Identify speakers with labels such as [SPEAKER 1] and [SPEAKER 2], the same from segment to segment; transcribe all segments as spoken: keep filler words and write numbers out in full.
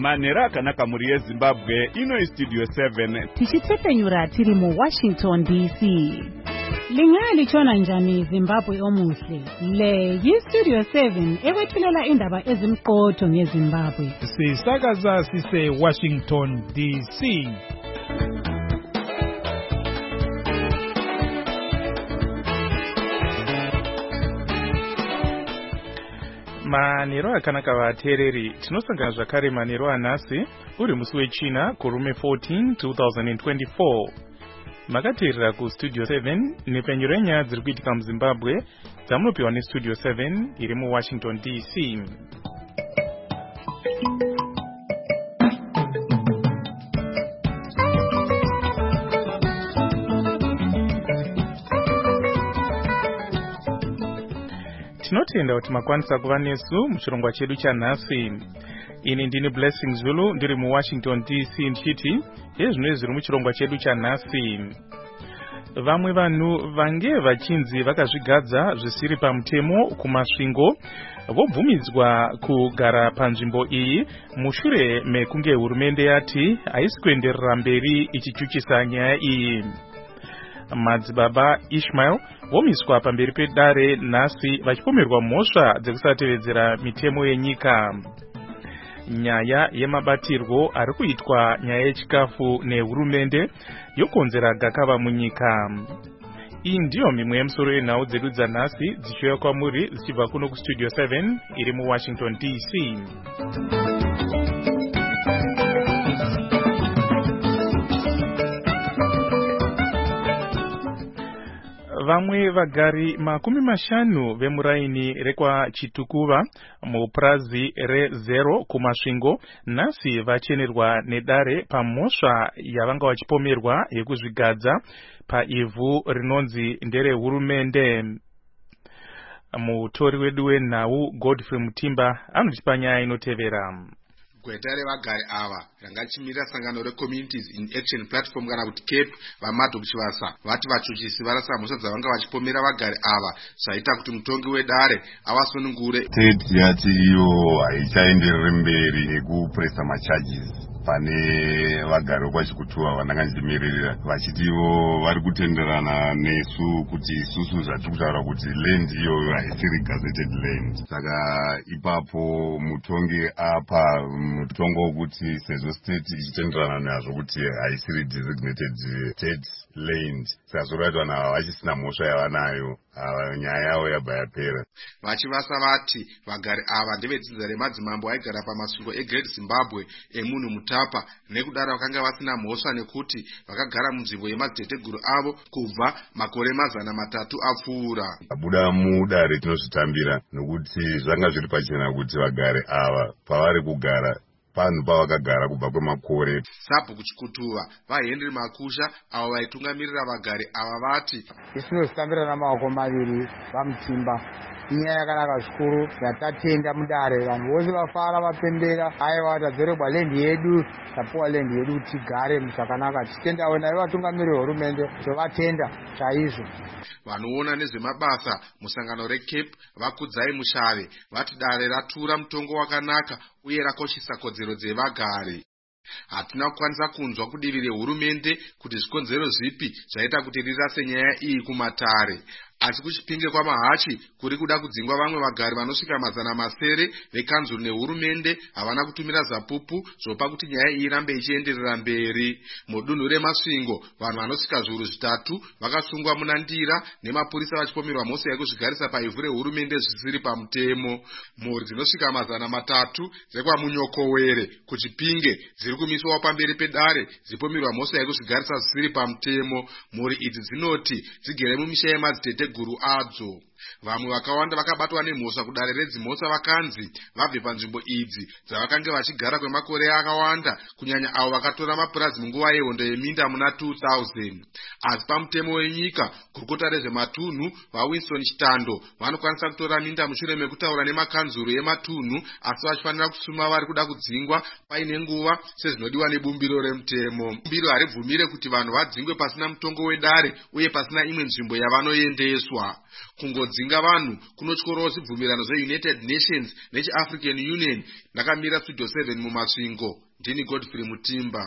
[SPEAKER 1] manhero akanaka muri yezimbabwe. Ino Studio seven
[SPEAKER 2] tichitsepenyura tiri mu Washington D C. Lingali chona njani Zimbabwe omuhle. Le yi Studio seven ekwethulela indaba ezimqotho ngeZimbabwe.
[SPEAKER 3] Sisakaza sise Washington D C. Manhero akanaka vateereri, tinosangana zvakare manhero anhasi uri musi wechina kurume fourteen twenty twenty-four. Makateerera ku Studio seven nepenyero yenyaya dziri kuitika muZimbabwe dzamunopiwa neStudio seven iri mu Washington D C. Tinotenda kuti makwanisa kuva nesu muchirongwa chedu chanhasi. Ini ndini Blessing Zulu ndiri mu Washington D C ndichiti ezvino zviri muchirongwa chedu chanhasi. Vamwe vanhu vange vachinzi vakazvigadza zvisiri pamutemo kumasvingo vobvumidzwa kugara panzvimbo iyi mushure mekunge hurumende yati haisi kuenderera mberi ichichuchisa nyaya iyi. Madzibaba Ishmael vomiswa pamberi pedare nhasi vachipomerwa mhosva dzekusatevedzera mitemo yenyika. Nyaya yemabatirwo ari kuitwa nyaya yechikafu nehurumende yokonzera gakava munyika. Iyi ndiyo mimwe yemusoro yenhau dzedu dzanhasi dzichiuya kwamuri dzichibva kuno kuStudio seven iri mu Washington D C. Vamwe vagari makumi mashanu vemuraini rekwa Chitukuva mupurazi rezero kumasvingo nhasi vachenerwa nedare pamhosva yavanga vachipomerwa yekuzvigadza paivhu rinonzi ndere hurumende. Mutori wedu wenhau Godfrey Mutimba anotipa nyaya inotevera.
[SPEAKER 4] Gweta revagari ava rangachimirira sangano reCommunities in Action Platform kana kuti CAPE vamadho kuchivasa vati vachuchisi varasa mhosva dzavanga vachipomera vagari ava zvaita kuti mutongi wedare avasunungure.
[SPEAKER 5] State yati iyo haichaenderere mberi nekupuresa macharges pane vagari vokwachikutuva vandanga ndichimirira vachitivo vari kutenderana nesu kuti isusu zvatiri kutaura kuti land iyoyo haisiri gazetted land. Saka ipapo mutongi apa mutongo wokuti sezvo state ichitenderana nazvo kuti haisiri designated state land saka zvoratwa nava vachisina mhosva yavanayo nyaya yavo yabva yapera.
[SPEAKER 4] Vachivasa vati vagari ava ndevedzidza remadzimambo aigara pamasvingo eGreat Zimbabwe emunhu Mutapa nekudaro vakanga vasina mhosva nekuti vakagara munzvimbo yemadziteteguru avo kubva makore mazana matatu apfuura.
[SPEAKER 5] Abuda mudare tinozvitambira nokuti zvanga zviri pachena kuti vagari ava pavari kugara panhu pavakagara kubva kwemakore.
[SPEAKER 4] Sabhuku Chikutuva vaHenry Makusha avo vaitungamirira vagari ava vati
[SPEAKER 6] isinozitambira namaoko maviri vamutimba. Inyaya yakanaka zvikuru yatatenda mudare vanhu vose vafara vapembera aiva tadzoregwa lendi yedu tapuwa lendi yedu kuti tigare zvakanaka tichitendawo naye vatungamiriri hurumende tovatenda chaizvo.
[SPEAKER 4] Vanoona nezvemabasa musangano reCape vakudzai Mushave vati dare ratura mutongo wakanaka uye rakoshesa kodzero dzevagari. Hatina kukwanisa kunzwa kudivi rehurumende kuti zvikonzero zvipi zvaita kuti rirase nyaya iyi kumatare. Asi kuchipinge kwamahachi kuri kuda kudzingwa vamwe vagari vanosvika mazana masere vekanzuru nehurumende havana kutumira zapupu zvopa kuti nyaya iyi irambe ichienderera mberi. Mudunhu remasvingo vanhu vanosvika zviuru zvitatu vakasungwa muna ndira nemapurisa vachipomerwa mhosva yekuzvigarisa paivhu rehurumende zvisiri pamutemo. Mhuri dzinosvika mazana matatu dzekwamunyokowere kuchipinge dziri kumiswawo pamberi pedare dzipomerwa mhosva yekuzvigarisa zvisiri pamutemo. Mhuri idzi dzinoti dzigere mumisha yemadzitete guru adzo. Vamwe vakawanda vakabatwa nemhosva kudare redzimhosva vakanzi vabve panzvimbo idzi dzavakanga vachigara kwemakore akawanda kunyanya avo vakatora mapurazi munguva yehondo yeminda muna two thousand. Asi pamutemo wenyika gurukota rezvematunhu vaWinston Chitando vanokwanisa kutora minda mushure mekutaura nemakanzuru ematunhu asi vachifanira kusuma vari kuda kudzingwa paine nguva sezvinodiwa nebumbiro remutemo. Bumbiro haribvumire kuti vanhu vadzingwe pasina mutongo wedare uye pasina imwe nzvimbo yavanoendeswa. Kungo kudzinga vanhu kunotyorawo zvibvumirano zveUnited Nations nechiAfrican Union. Ndakamira Studio seven mumasvingo. Ndini Godfrey Mutimba.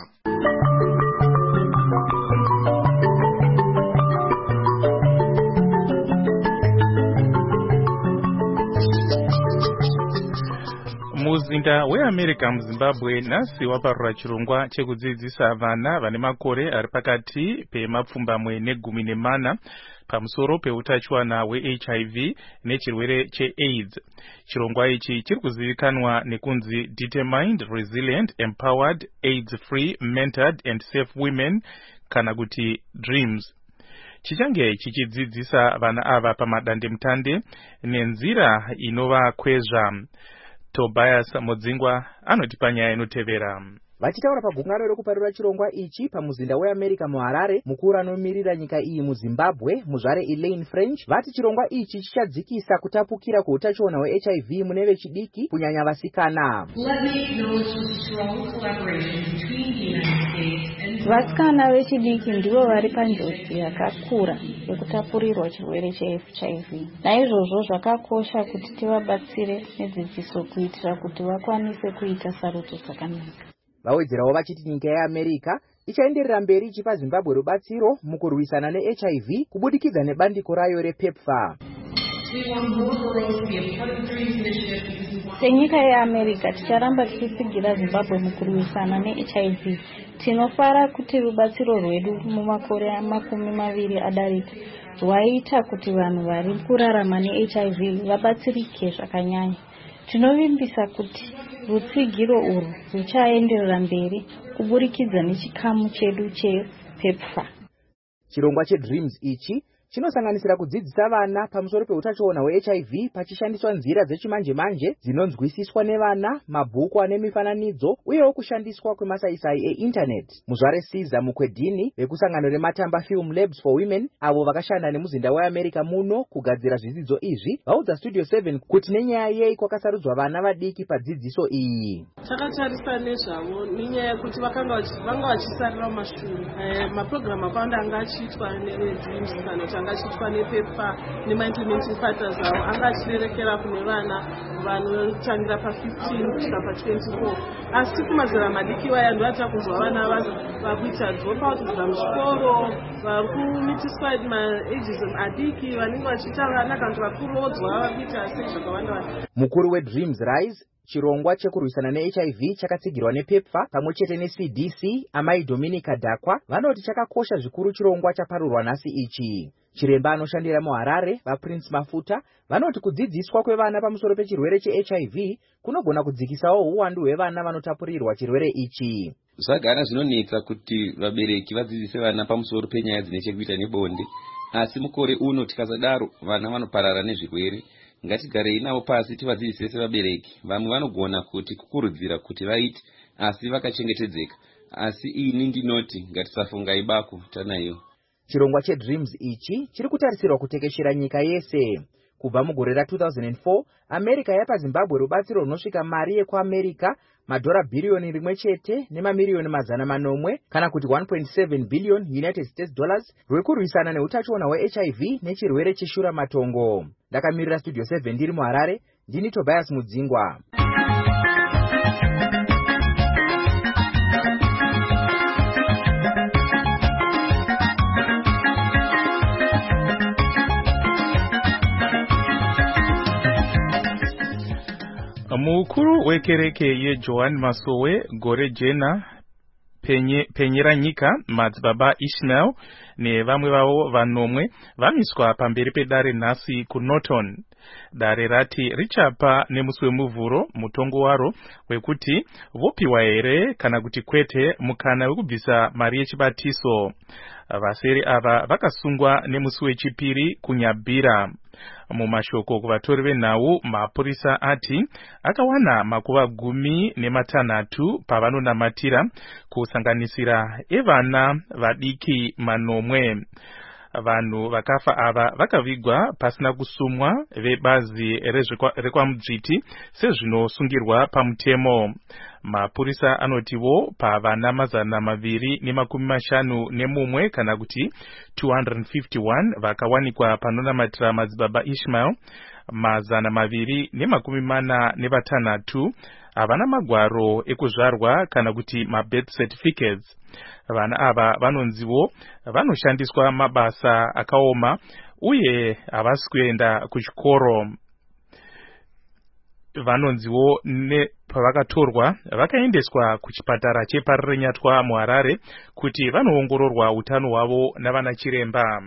[SPEAKER 3] Muzinda weAmerica muZimbabwe nhasi waparura chirongwa chekudzidzisa vana vane makore ari pakati pemapfumbamwe negumi nemana pamusoro peutachiwana hweH I V nechirwere cheAIDS. Chirongwa ichi chiri kuzivikanwa nekunzi Determined, Resilient, Empowered, AIDS-Free, Mentored and Safe Women, kana kuti DREAMS. Chichange chichidzidzisa vana ava pamadandemutande nenzira inovakwezva. Tobias Mudzingwa anoti panyaya inotevera.
[SPEAKER 7] Vachitaura pagungano rekuparura chirongwa ichi pamuzinda weAmerica muHarare, mukuru anomirira nyika iyi muZimbabwe, muzvare Elaine French, vati chirongwa ichi chichadzikisa kutapukira kweutachiona hweH I V mune vechidiki kunyanya vasikana.
[SPEAKER 8] Vasikana vechidiki ndivo vari panjodzi yakakura yekutapurirwa chirwere cheH I V. Naizvozvo zvakakosha kuti tivabatsire nedzidziso kuitira kuti vakwanise kuita sarudzo dzakanaka.
[SPEAKER 7] Vawedzerawo vachiti nyika yeAmerica ichaenderera mberi ichipa Zimbabwe rubatsiro mukurwisana neH I V kubudikidza nebandiko rayo rePEPFAR.
[SPEAKER 8] Senyika yeAmerica ticharamba tichitsigira Zimbabwe mukurwisana neH I V. Tinofara kuti rubatsiro rwedu mumakore makumi maviri adarika rwaita kuti vanhu vari kurarama neH I V vabatsirike zvakanyanya. Tinovimbisa kuti rutsigiro urwu ruchaenderera mberi kuburikidza nechikamu chedu chePEPFAR.
[SPEAKER 7] Chirongwa cheDREAMS ichi chinosanganisira kudzidzisa vana pamusoro peutachiona hweH I V pachishandiswa nzira dzechimanje manje dzinonzwisiswa nevana, mabhuku ane mifananidzo uyewo kushandiswa kwemasaisai einternet. Muzvare Caesar Mukwedini vekusangano rematamba Film Labs for Women avo vakashanda nemuzinda weAmerica muno kugadzira zvidzidzo izvi vaudza Studio seven kuti nenyaya yei kwakasarudzwa vana vadiki padzidziso iyi.
[SPEAKER 9] Takatarisa nezvavo nenyaya yekuti vakanga vanga vachisarira mumashure. Maprogram akawanda anga achiitwa neDREAMS kana angachitwa nePEPFAR nemaimplementing partners avo anga achirerekera kune vana vanotangira pa15 kusvika pa24. Asi kumazera madiki vaya ndovatira kuzwa vana vakuita dropout kubva muzvikoro, vari kumitiswa maages adiki, vanenge vachiita vana kanzi vakurodzwa vakuita sei zvakawanda wanda.
[SPEAKER 7] Mukuru weDREAMS Rise, chirongwa chekurwisana neH I V chakatsigirwa nePEPFAR pamwe chete neC D C, Amai Dominica Dakwa, vanoti chakakosha zvikuru chirongwa chaparurwa nhasi ichi. Chiremba anoshandira muHarare, vaPrince Mafuta, vanoti kudzidziswa kwevana pamusoro pechirwere cheH I V kunogona kudzikisawo uwandu hwevana vanotapurirwa chirwere ichi.
[SPEAKER 10] Zvagara zvinonetsa kuti vabereki vadzidzise vana pamusoro penyaya dzine chekuita nebonde, asi mukore uno tikasadaro vana vanoparara nezvirwere. Ngatigarei navo pasi tivadzidzise sevabereki. Vamwe vanogona kuti kukurudzira kuti vaite asi vakachengetedzeka. Asi ini ndinoti ngatisafunga ibako tanayo.
[SPEAKER 7] Chirongwa cheDREAMS ichi chiri kutarisirwa kutekeshera nyika yese. Kubva mugore ra two thousand four, America yapa Zimbabwe rubatsiro runosvika mari yekuAmerica madhora bhiriyoni rimwe chete nemamiliyoni mazana manomwe kana kuti one point seven billion United States dollars rwekurwisana neutachiona hweH I V nechirwere cheshura matongo. Ndakamirira Studio seven ndiri muHarare, ndini Tobias Mudzingwa.
[SPEAKER 3] Mukuru wekereke yeJohn Masowe gore jena penye, penyera nyika madzibaba Ishmael nevamwe vavo vanomwe vamiswa pamberi pedare nhasi kuNorton. Dare rati richapa nemusi wemuvhuro mutongo waro wekuti vopiwa here kana kuti kwete mukana wekubvisa mari yechibatiso. Vaseri ava vakasungwa nemusi wechipiri kunyabhira. Mumashoko kuvatori venhau, mapurisa ati akawana makuva gumi nematanhatu pavanonamatira kusanganisira evana vadiki manomwe. vanhu vakafa ava vakavigwa pasina kusumwa vebazi rekwaMudzviti sezvinosungirwa pamutemo. Mapurisa anotiwo pavana mazana maviri nemakumi mashanu nemumwe kana kuti two hundred fifty-one vakawanikwa panonamatira madzibaba Ishmael, mazana maviri nemakumi mana nevatanhatu havana magwaro ekuzvarwa kana kuti mabirth certificates. Vana ava vanonziwo vanoshandiswa mabasa akaoma uye havasi kuenda kuchikoro. Vanonziwo pavakatorwa vakaendeswa kuchipatara cheParirenyatwa muHarare kuti vanoongororwa utano hwavo navana chiremba.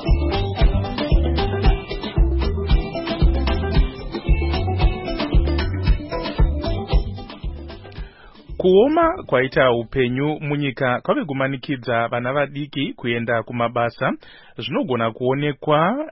[SPEAKER 3] Kuoma kwaita upenyu munyika kwave kumanikidza vana vadiki kuenda kumabasa zvinogona kuonekwa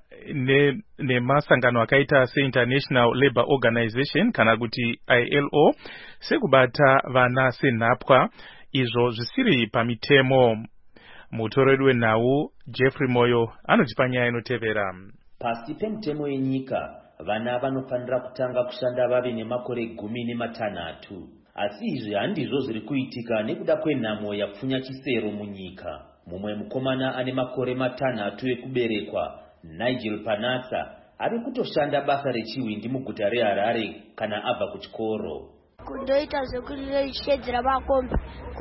[SPEAKER 3] nemasangano ne akaita seInternational Labour Organization kana kuti I L O sekubata vana senhapwa, izvo zvisiri pamitemo. Mutoreri wenhau Jeffrey Moyo anotipa nyaya inotevera.
[SPEAKER 11] Pasi pemutemo yenyika vana vanofanira kutanga kushanda vave nemakore gumi nematanhatu. Asi izvi handizvo zviri kuitika nekuda kwenhamo yapfunya chisero munyika. Mumwe mukomana ane makore matanhatu ekuberekwa, Nigel Panasa, ari kutoshanda basa rechiwindi muguta reHarare kana abva kuchikoro.
[SPEAKER 12] Kundoita zvekurishedzera makombi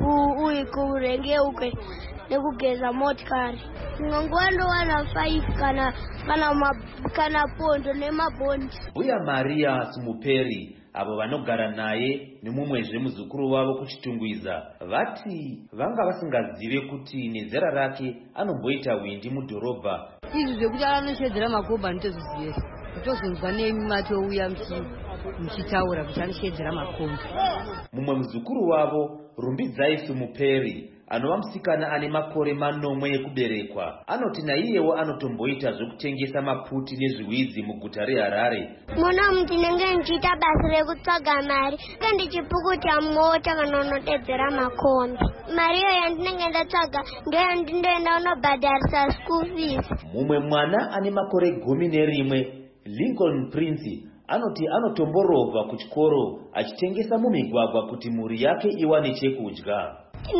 [SPEAKER 12] uye kurengeuke nekugeza motikari. Nguva ndowana five kana kana kana pondo nemabhondi.
[SPEAKER 11] Uya Maria Simuperi avo vanogara naye nemumwezve muzukuru wavo kuchitungwiza vati vanga vasingazive kuti nezera rake anomboita windi mudhorobha.
[SPEAKER 13] Izvi zvekuti anoshedzera makombi anditozizive, kutozonzwa nemato uya mchitaura kuti anoshedzera makombi.
[SPEAKER 11] Mumwe muzukuru wavo Rumbidzai Simuperi anova musikana ane makore manomwe ekuberekwa anoti naiyewo anotomboita zvekutengesa maputi nezviwidzi muguta reHarare.
[SPEAKER 12] Muna ndinenge ndichiita basa rekutsvaga mari ndichipukuta mota kana unotedzera makombi. Mari iyo yandinenge ndatsvaga ndoyandoenda unobhadharisa school fees.
[SPEAKER 11] Mumwe mwana ane makore gumi nerimwe, Lincoln Prince, anoti anotomborovha kuchikoro achitengesa mumigwagwa kuti mhuri yake iwane chekudya.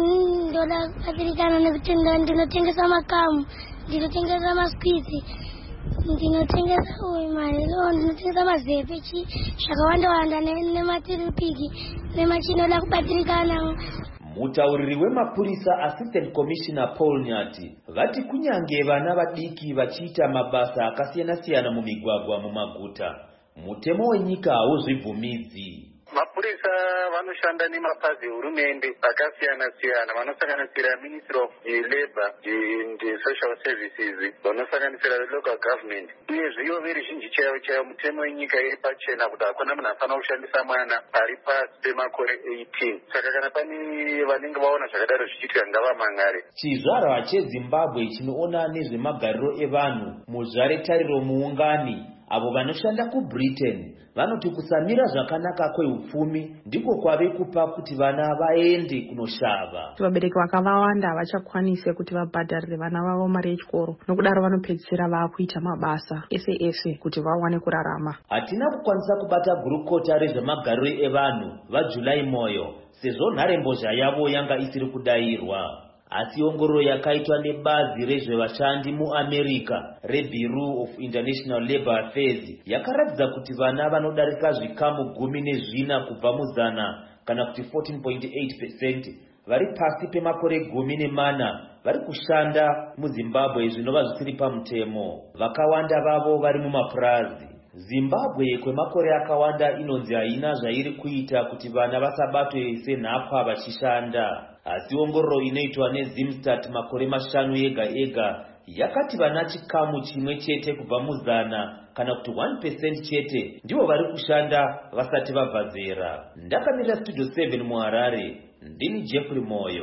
[SPEAKER 12] Ndoda kubatsirikana nekuti ndinotengesa makamu, ndinotengesa maskwizi, ndinotengesa mari, ndinotengesa mazepe zvakawanda wanda nematiripiki nemachinoda kubatsirikana.
[SPEAKER 11] Mutauriri wemapurisa Assistant Commissioner Paul Nyati vati kunyange vana vadiki vachiita mabasa akasiyana-siyana mumigwagwa mumaguta, mutemo wenyika hauzvibvumidzi.
[SPEAKER 14] Mapurisa vanoshanda nemapazi ehurumende akasiyana-siyana vanosanganisira Ministry of Labour and Social Services, vanosanganisira local government. Uyezve ivo veruzhinji chaivo chaivo mutemo wenyika iri pachena kuti hakuna munhu afanira kushandisa mwana ari pasi pemakore eighteen. Saka kana pane vanenge vaona zvakadaro zvichiitika ngavamangare.
[SPEAKER 11] Chizvarwa cheZimbabwe chinoona nezvemagariro evanhu muzvare tariro muungani avo vanoshanda kuBritain vanoti kusamira zvakanaka kweupfumi ndiko kwave kupa kuti vana vaende kunoshava.
[SPEAKER 15] Vabereki vakawanda havachakwanise kuti vabhadharire vana vavo mari yechikoro, nokudaro vanopedzisira vakuita mabasa ese ese kuti vawane kurarama.
[SPEAKER 11] Hatina kukwanisa kubata gurukota rezvemagariro evanhu vaJulai Moyo sezvo nharembozha yavo yanga isiri kudairwa. Asi ongororo yakaitwa nebazi rezvevashandi muAmerica reBureau of International Labour Affairs yakaratidza kuti vana vanodarika zvikamu gumi nezvina kubva muzana kana kuti fourteen point eight percent vari pasi pemakore gumi nemana vari kushanda muZimbabwe zvinova zvisiri pamutemo. Vakawanda vavo vari mumapurazi. Zimbabwe kwemakore akawanda inonzi haina zvairi kuita kuti vana vasabatwe senhapwa vachishanda. Asi ongororo inoitwa neZimstat makore mashanu ega ega yakati vana chikamu chimwe chete kubva muzana kana kuti one percent chete ndivo vari kushanda vasati vabva zera. Ndakamira Studio seven muHarare, ndini Jeffrey Moyo.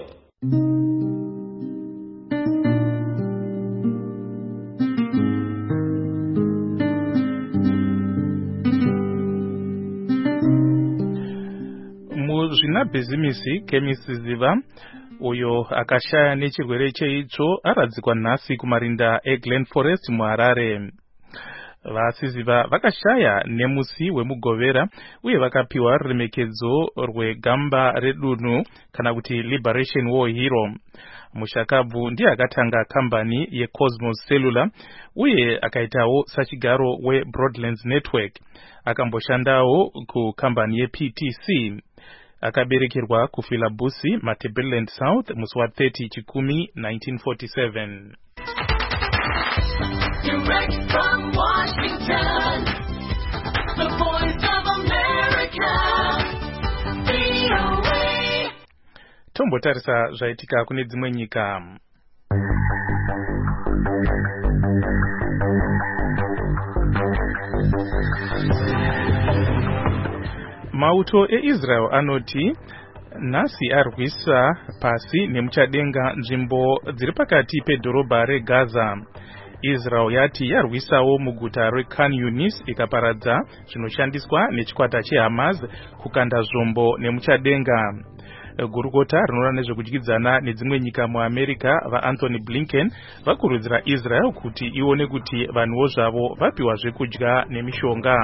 [SPEAKER 3] Muzvina bhizimisi Chemist Ziva uyo akashaya nechirwere cheitsvo aradzikwa nhasi kumarinda eGlen Forest muHarare. Vasiziva vakashaya nemusi wemugovera uye vakapiwa ruremekedzo rwegamba redunhu kana kuti Liberation War Hero. Mushakabvu ndiye akatanga kambani yeCosmos Cellular uye akaitawo sachigaro weBroadlands Network. Akamboshandawo kukambani yeP T C. Akaberekerwa kuFilabusi, Matabeleland South musi wa thirty Chikumi nineteen forty-seven.
[SPEAKER 16] Direct from Washington, the voice of America, V O A.
[SPEAKER 3] Tombotarisa zvaitika kune dzimwe nyika. Mauto eIsrael anoti nhasi arwisa pasi nemuchadenga nzvimbo dziri pakati pedhorobha reGaza. Israel yati yarwisawo muguta reKhan Yunis ikaparadza zvinoshandiswa nechikwata cheHamas kukanda zvombo nemuchadenga. Gurukota rinoona nezvekudyidzana nedzimwe nyika muAmerica vaAnthony Blinken vakurudzira Israel kuti ione kuti vanhuwo zvavo vapiwa zvekudya nemishonga.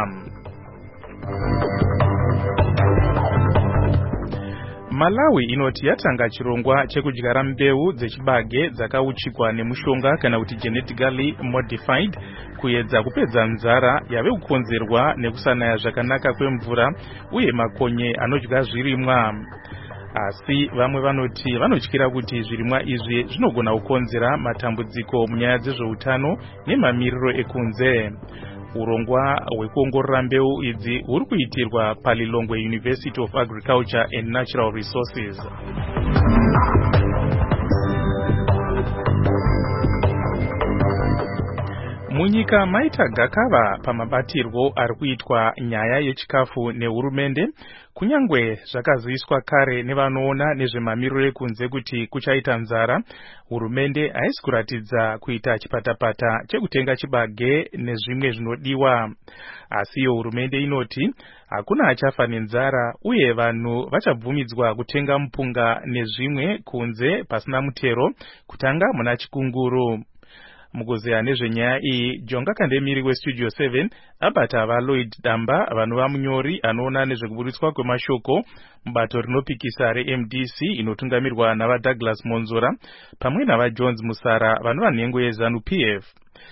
[SPEAKER 3] Malawi inoti yatanga chirongwa chekudyara mbeu dzechibage dzakauchikwa nemushonga kana kuti genetically modified kuedza kupedza nzara yave kukonzerwa nekusanaya zvakanaka kwemvura uye makonye anodya zvirimwa. Asi vamwe vanoti vanotyira kuti zvirimwa izvi zvinogona kukonzera matambudziko munyaya dzezveutano nemamiriro ekunze. Urongwa hwekuongorora mbeu idzi huri kuitirwa paLilongwe University of Agriculture and Natural Resources. Munyika maita gakava pamabatirwo ari kuitwa nyaya yechikafu nehurumende, kunyangwe zvakaziviswa kare nevanoona nezvemamiriro ekunze kuti kuchaita nzara. Hurumende haisi kuratidza kuita chipatapata chekutenga chibage nezvimwe zvinodiwa. Asiyo hurumende inoti hakuna achafa nenzara uye vanhu vachabvumidzwa kutenga mupunga nezvimwe kunze pasina mutero kutanga muna Chikunguru. Mukuzeya nezvenyaya iyi, Jonga Kandemiri weStudio seven abata vaLloyd Damba vanova munyori anoona nezvekuburitswa kwemashoko mubato rinopikisa reM D C inotungamirwa navaDouglas Monzora pamwe navaJones Musara vanova nhengo yeZanu P F.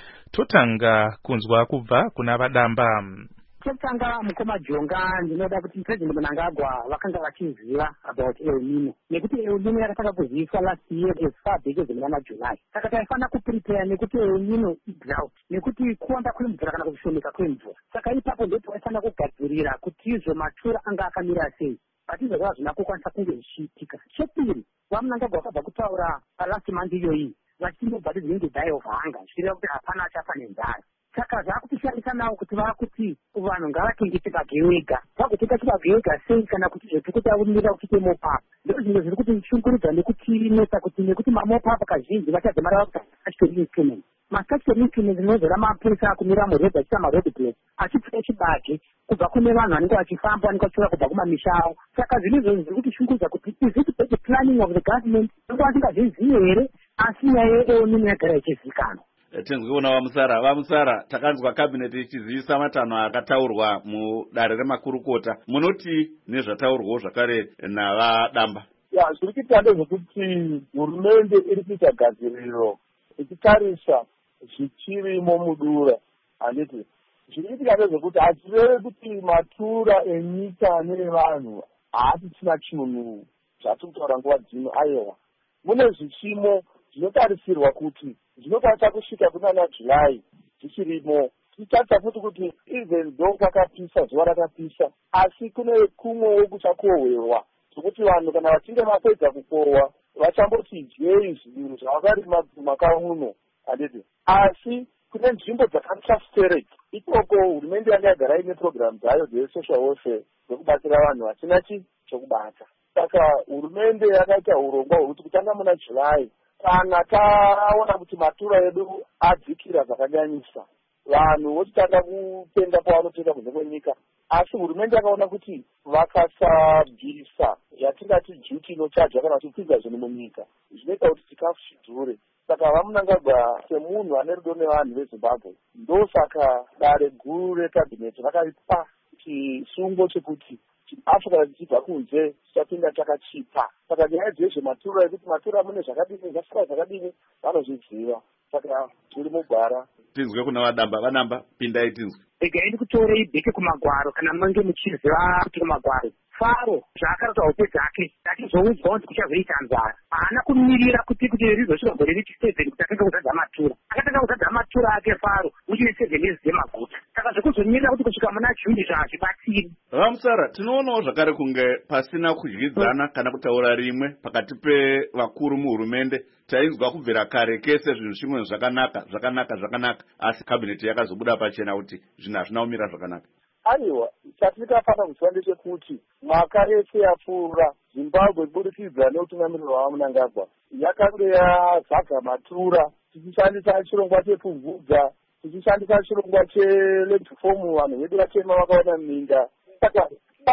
[SPEAKER 3] Totanga kunzwa kubva kuna vaDamba.
[SPEAKER 17] Chekutanga mukoma Jonga ndinoda kuti President Mnangagwa vakanga vachiziva about El Nino nekuti El Nino yakatanga kuziviswa last year as far back as mwana July. Saka taifana kuprepare nekuti El Nino idrought nekuti kuwanda kwemvura kana kushomeka kwemvura. Saka ipapo ndipo taifana kugadzirira kuti izvo matura anga akamira sei. Patizvo zvava zvina kukwanisa kunge zvichiitika. Chepiri vaMnangagwa vakabva kutaura last month iyoyi vachindobva dzinenge die of hunger zvireva kuti hapana achafa nenzara. Saka zvakutishandisa nawo kuti vakuti vanhu ngavatenge chibage wega. Vakutenga chibage wega sei kana kuti zvekutaurira kuite mopapa. Ndizvo zvinhu zviri kuti shungurudza nekuti nesa kuti nekuti mamopapa kazhinji vachadzimara vakutastatutory instrument. Mastatutory instrument dzinozora mapurisa akumira murodhi achiita maroad block achipfuka chibage kubva kune vanhu vanenge vachifamba vanenge vachiuya kubva kumamisha avo. Saka zvinhu izvozvo zviri kuti shungurudza kuti is it the planning of the government nekuti vasingazvizivi here asi nyaya yeEl Nino yagara ichizivikanwa.
[SPEAKER 18] Tinzwe una vamusara vamusara takanzwa cabinet ichizivisa matanho akataurwa mudare remakurukota. Munoti nezvataurwawo zvakare navaDamba?
[SPEAKER 19] Ya zviri kuita ndezvekuti hurumende iri kuita gadziriro ichitarisa zvichirimo mudura. Handiti zviri kuitika ndezvekuti hatirevi kuti matura enyika nevanhu haasisina chinhu zvatiri kutaura nguva dzino. Aiwa, mune zvichimo zvinotarisirwa kuti zvinokwanisa kusvika kunana July zvichirimo. Tichitarisa futi kuti even though kwakapisa zuva rakapisa asi kune kumwewo kuchakohwewa zvokuti vanhu kana vachinge vapedza kukohwa vachamboti dyei zvinhu zvavakarima mumaka uno. Handiti asi kune nzvimbo dzakaclustered ikoko hurumende yanga yagara ine program dzayo dzesocial welfare dzekubatsira vanhu vasina chi chokubata. Saka hurumende yakaita urongwa hwekuti kutanga muna July kana taona kuti matura edu adzikira zvakanyanyisa vanhu vochitanga kutenga kwavanotenga kunze kwenyika asi hurumende yakaona kuti vakasabvisa yatingati duty inochaja kana kuti kwidza zvinhu munyika zvinoita kuti chikafu chidhure. Saka vamunangagwa semunhu ane rudo nevanhu vezimbabwe ndosaka dare guru rekabhineti vakaipa chisungo chekuti chikafu kana chichibva kunze tichapinda takachipa. Saka nyaya dzezvematura ekuti matura mune zvakadini zvasara zvakadini vanozviziva. Saka tiri mugwara.
[SPEAKER 18] Tinzwe kuna vadamba vanamba pindai tinzwe.
[SPEAKER 17] Regai ndikutorei bheke kumagwaro kana mange muchiziva kuti kumagwaro Faro zvaakarota hope dzake achizoudzwa kuti kuchazoita nzara haana kumirira kuti kuti rizosvika gore rechisevheni kuti atanga kuzadza matura akatanga kuzadza matura ake Faro uchine sevheni dzemaguta saka zvekuzomirira kuti kusvika muna Juni zvazvibatsiri.
[SPEAKER 18] Vamusara tinoonawo zvakare kunge pasina kudyidzana kana kutaura rimwe pakati pevakuru muhurumende. Tainzwa kubvira kare kese zvinhu zvimwe zvakanaka zvakanaka zvakanaka asi kabineti yakazobuda pachena kuti zvinhu hazvina kumira zvakanaka.
[SPEAKER 19] Aiwa, chatingafanira kuziva ndechekuti mwaka yese yapfuura Zimbabwe kubudikidza neutungamiriro hwaMnangagwa yakanga yazaga matura tichishandisa chirongwa chepfumvudza tichishandisa chirongwa cheleptifomu vanhu vedu vatema vakaona minda. Saka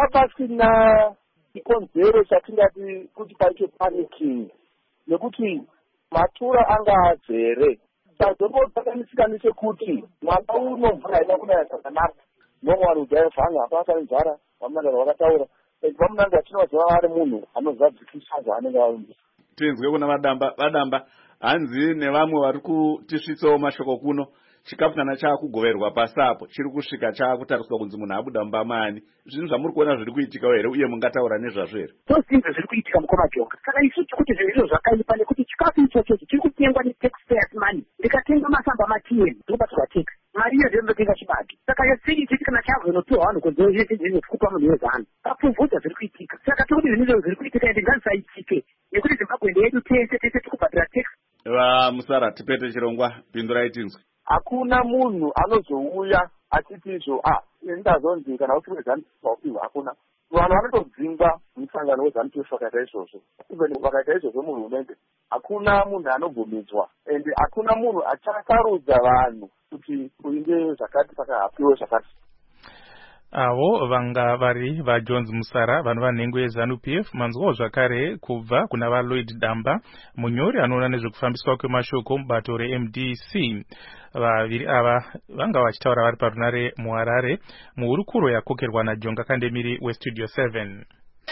[SPEAKER 19] papasina chikonzero chatingati kuti paite paniking nekuti matura anga azere. Chazombodzakanisika ndechekuti mwaka uno mvura haina kunaya zvakanaka. Nomwe vanhu kudhaya hapasa nenzara vamunangagwa vakataura vamunangagwa tinoziva ari munhu anozadzikisa zvaanenge varumbisa.
[SPEAKER 18] Tinzwe kuna vadamba vadamba hanzi nevamwe vari kutisvitsawo mashoko kuno chikafu kana chaakugoverwa pasapo chiri kusvika chaakutariswa kunzi munhu abuda mumbamani. Zvinhu zvamuri kuona zviri kuitikawo here uye mungataura nezvazvo here?
[SPEAKER 17] Tozvinhu zviri kuitika mukomajonga saka isu tikuti zvinhu izvo zvakaipa nekuti chikafu ichocho chiri kutengwa netaxpayers money. Ndikatenga masamba matn ndinobatsirwa tax mari iyo ndinotenga chibage saka yasei chiti kana chazonopiwa vanhu kunzekupa munhu wezana kapfumvudza zviri kuitika saka tikuti zvinhu izvo zviri kuitika ende ngazvisaitike nekuti Zimbabwe ndeyedu tese tese tikubhadhira tax.
[SPEAKER 18] Vamusara tipete chirongwa pindurai tinzwe.
[SPEAKER 19] Hakuna munhu anozouya achiti izvo ah ndazonzi kana kuti wezanu paupiwa hakuna. Vanhu vanotodzingwa musangano wezanu pf vakaita izvozvo even vakaita izvozvo muhurumende hakuna munhu anobvumidzwa ende hakuna munhu achasarudza vanhu kuti kuinde zvakati saka hapiwe zvakati.
[SPEAKER 3] Avo vanga vari vaJones Musara vanhu vanhengo yeZANU P F manzwawo zvakare kubva kuna vaLloyd Damba munyori anoona nezvekufambiswa kwemashoko mubato reM D C. Vaviri ava vanga vachitaura vari parunare muHarare muhurukuro yakokerwa naJonga Kandemiri weStudio seven.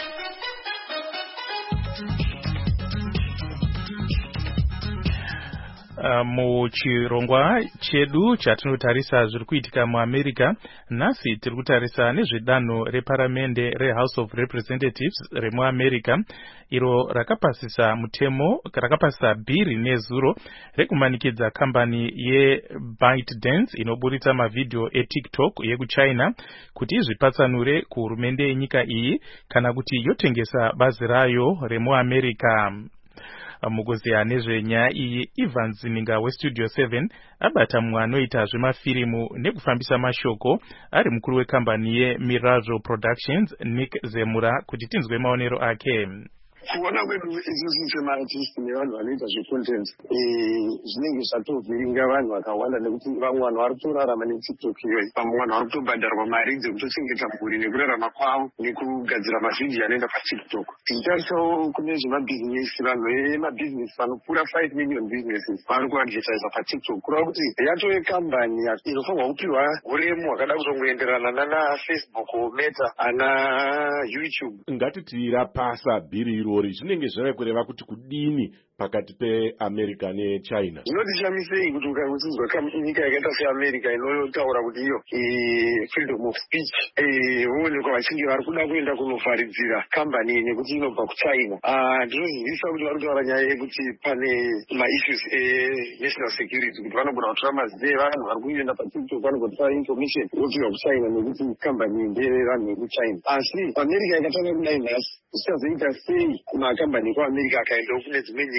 [SPEAKER 3] Uh, muchirongwa chedu chatinotarisa zviri kuitika muAmerica nhasi tiri kutarisa nezvedanho reparamende reHouse of Representatives remuAmerica iro rakapasisa mutemo rakapasisa bhiri nezuro rekumanikidza kambani yeBytedance inoburitsa mavhidhiyo eTikTok yekuChina kuti izvipatsanure kuhurumende yenyika iyi kana kuti yotengesa bazi rayo remuAmerica. Mukuziya nezvenyaya iyi Ivan Zininga weStudio seven abata mumwe anoita zvemafirimu nekufambisa mashoko ari mukuru wekambani yeMirazo Productions Nick Zemura kuti tinzwe maonero ake.
[SPEAKER 20] Kuona kwedu isusu semaartisti nevanhu vanoita zvecontent zvinenge zvatovhiringa vanhu vakawanda nekuti vamwe vanhu vari kutorarama neTikTok iyoyi vamwe vanhu vari kutobhadharwa mari dzekutochengeta mhuri nekurarama kwavo nekugadzira mavhidhiyo anoenda paTikTok. Tichitarisawo kune zvemabhizinesi vanhu vemabhizinesi vanopfuura five million businesses vari kuadvertisa paTikTok kureva kuti yatove kambani inofanirwa kupiwa uremu hwakada kuzongoenderana nana Facebook, Meta, ana YouTube.
[SPEAKER 21] Ngatiti rapasa bhiri iro zvinenge zvave kureva kuti kudini pakati peAmerica neChina.
[SPEAKER 20] Zvinotishamisei kuti ukakusinzwa nyika yakaita seAmerica inotaura kuti iyo freedom of speech voonekwa vachinge vari kuda kuenda kunovharidzira kambani nekuti inobva kuChina. Ndinozivisa kuti vari kutaura nyaya yekuti pane maissues enational security kuti vanogona kutora mazita evanhu vari kuenda paTikTok vanogotora information vopiwa kuChina nekuti kambani ndeyevanhu vekuChina. Asi America yakatanga kudai nhasi ichazoita sei makambani ekuAmerica akaendawo kune dzimwe nyika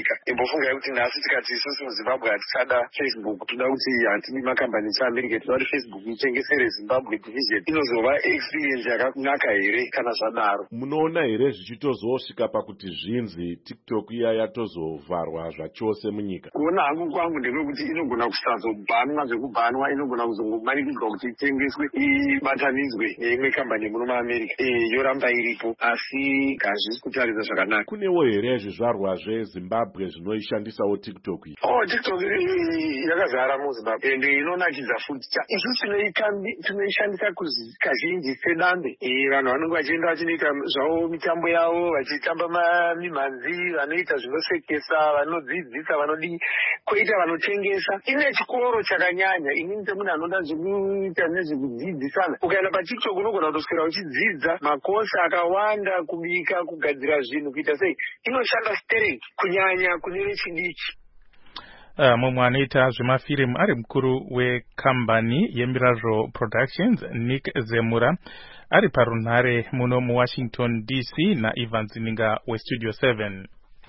[SPEAKER 20] america. Imbofungai kuti nhasi tikati isusu muzimbabwe hatichada Facebook, toda kuti hatidi makambani echiamerica, toda kuti Facebook itengesere Zimbabwe division. Inozova experience yakanaka here kana zvadaro?
[SPEAKER 21] Munoona here zvichitozosvika pakuti zvinzi TikTok iya yatozovharwa zvachose munyika?
[SPEAKER 20] Kuona hangu kwangu ndekuti inogona kusazobhanwa zvekubhanwa, inogona kuzongomanikidzwa kuti itengeswe ibatanidzwe neimwe kambani muno muamerica. E, yoramba iripo asi hazvisi kutaridza zvakanaka.
[SPEAKER 21] Kunewo here zvizvarwa zveZimbabwe zvinoishandisawo TikTok iyi?
[SPEAKER 20] Oh, TikTok yakazara muZimbabwe ende inonakidza futi. Isusu tinoishandisa kazhinji sedambe. Vanhu vanenge vachienda vachinoita zvavo mitambo yavo, vachitamba mimhanzi, vanoita zvinosekesa, vanodzidzisa, vanodii, koita vanotengesa. Ine chikoro chakanyanya. Inini semunhu anoda zvekuita nezvekudzidzisana. Ukaenda paTikTok unogona kutoswera uchidzidza makosi akawanda, kubika, kugadzira zvinhu, kuita sei. Inoshanda stereki kunyanya kune vechidiki.
[SPEAKER 3] Uh, mumwe anoita zvemafirimu ari mukuru wekambani yeMirazo Productions, Nick Zemura, ari parunhare muno muWashington D C naIvan Zininga weStudio seven.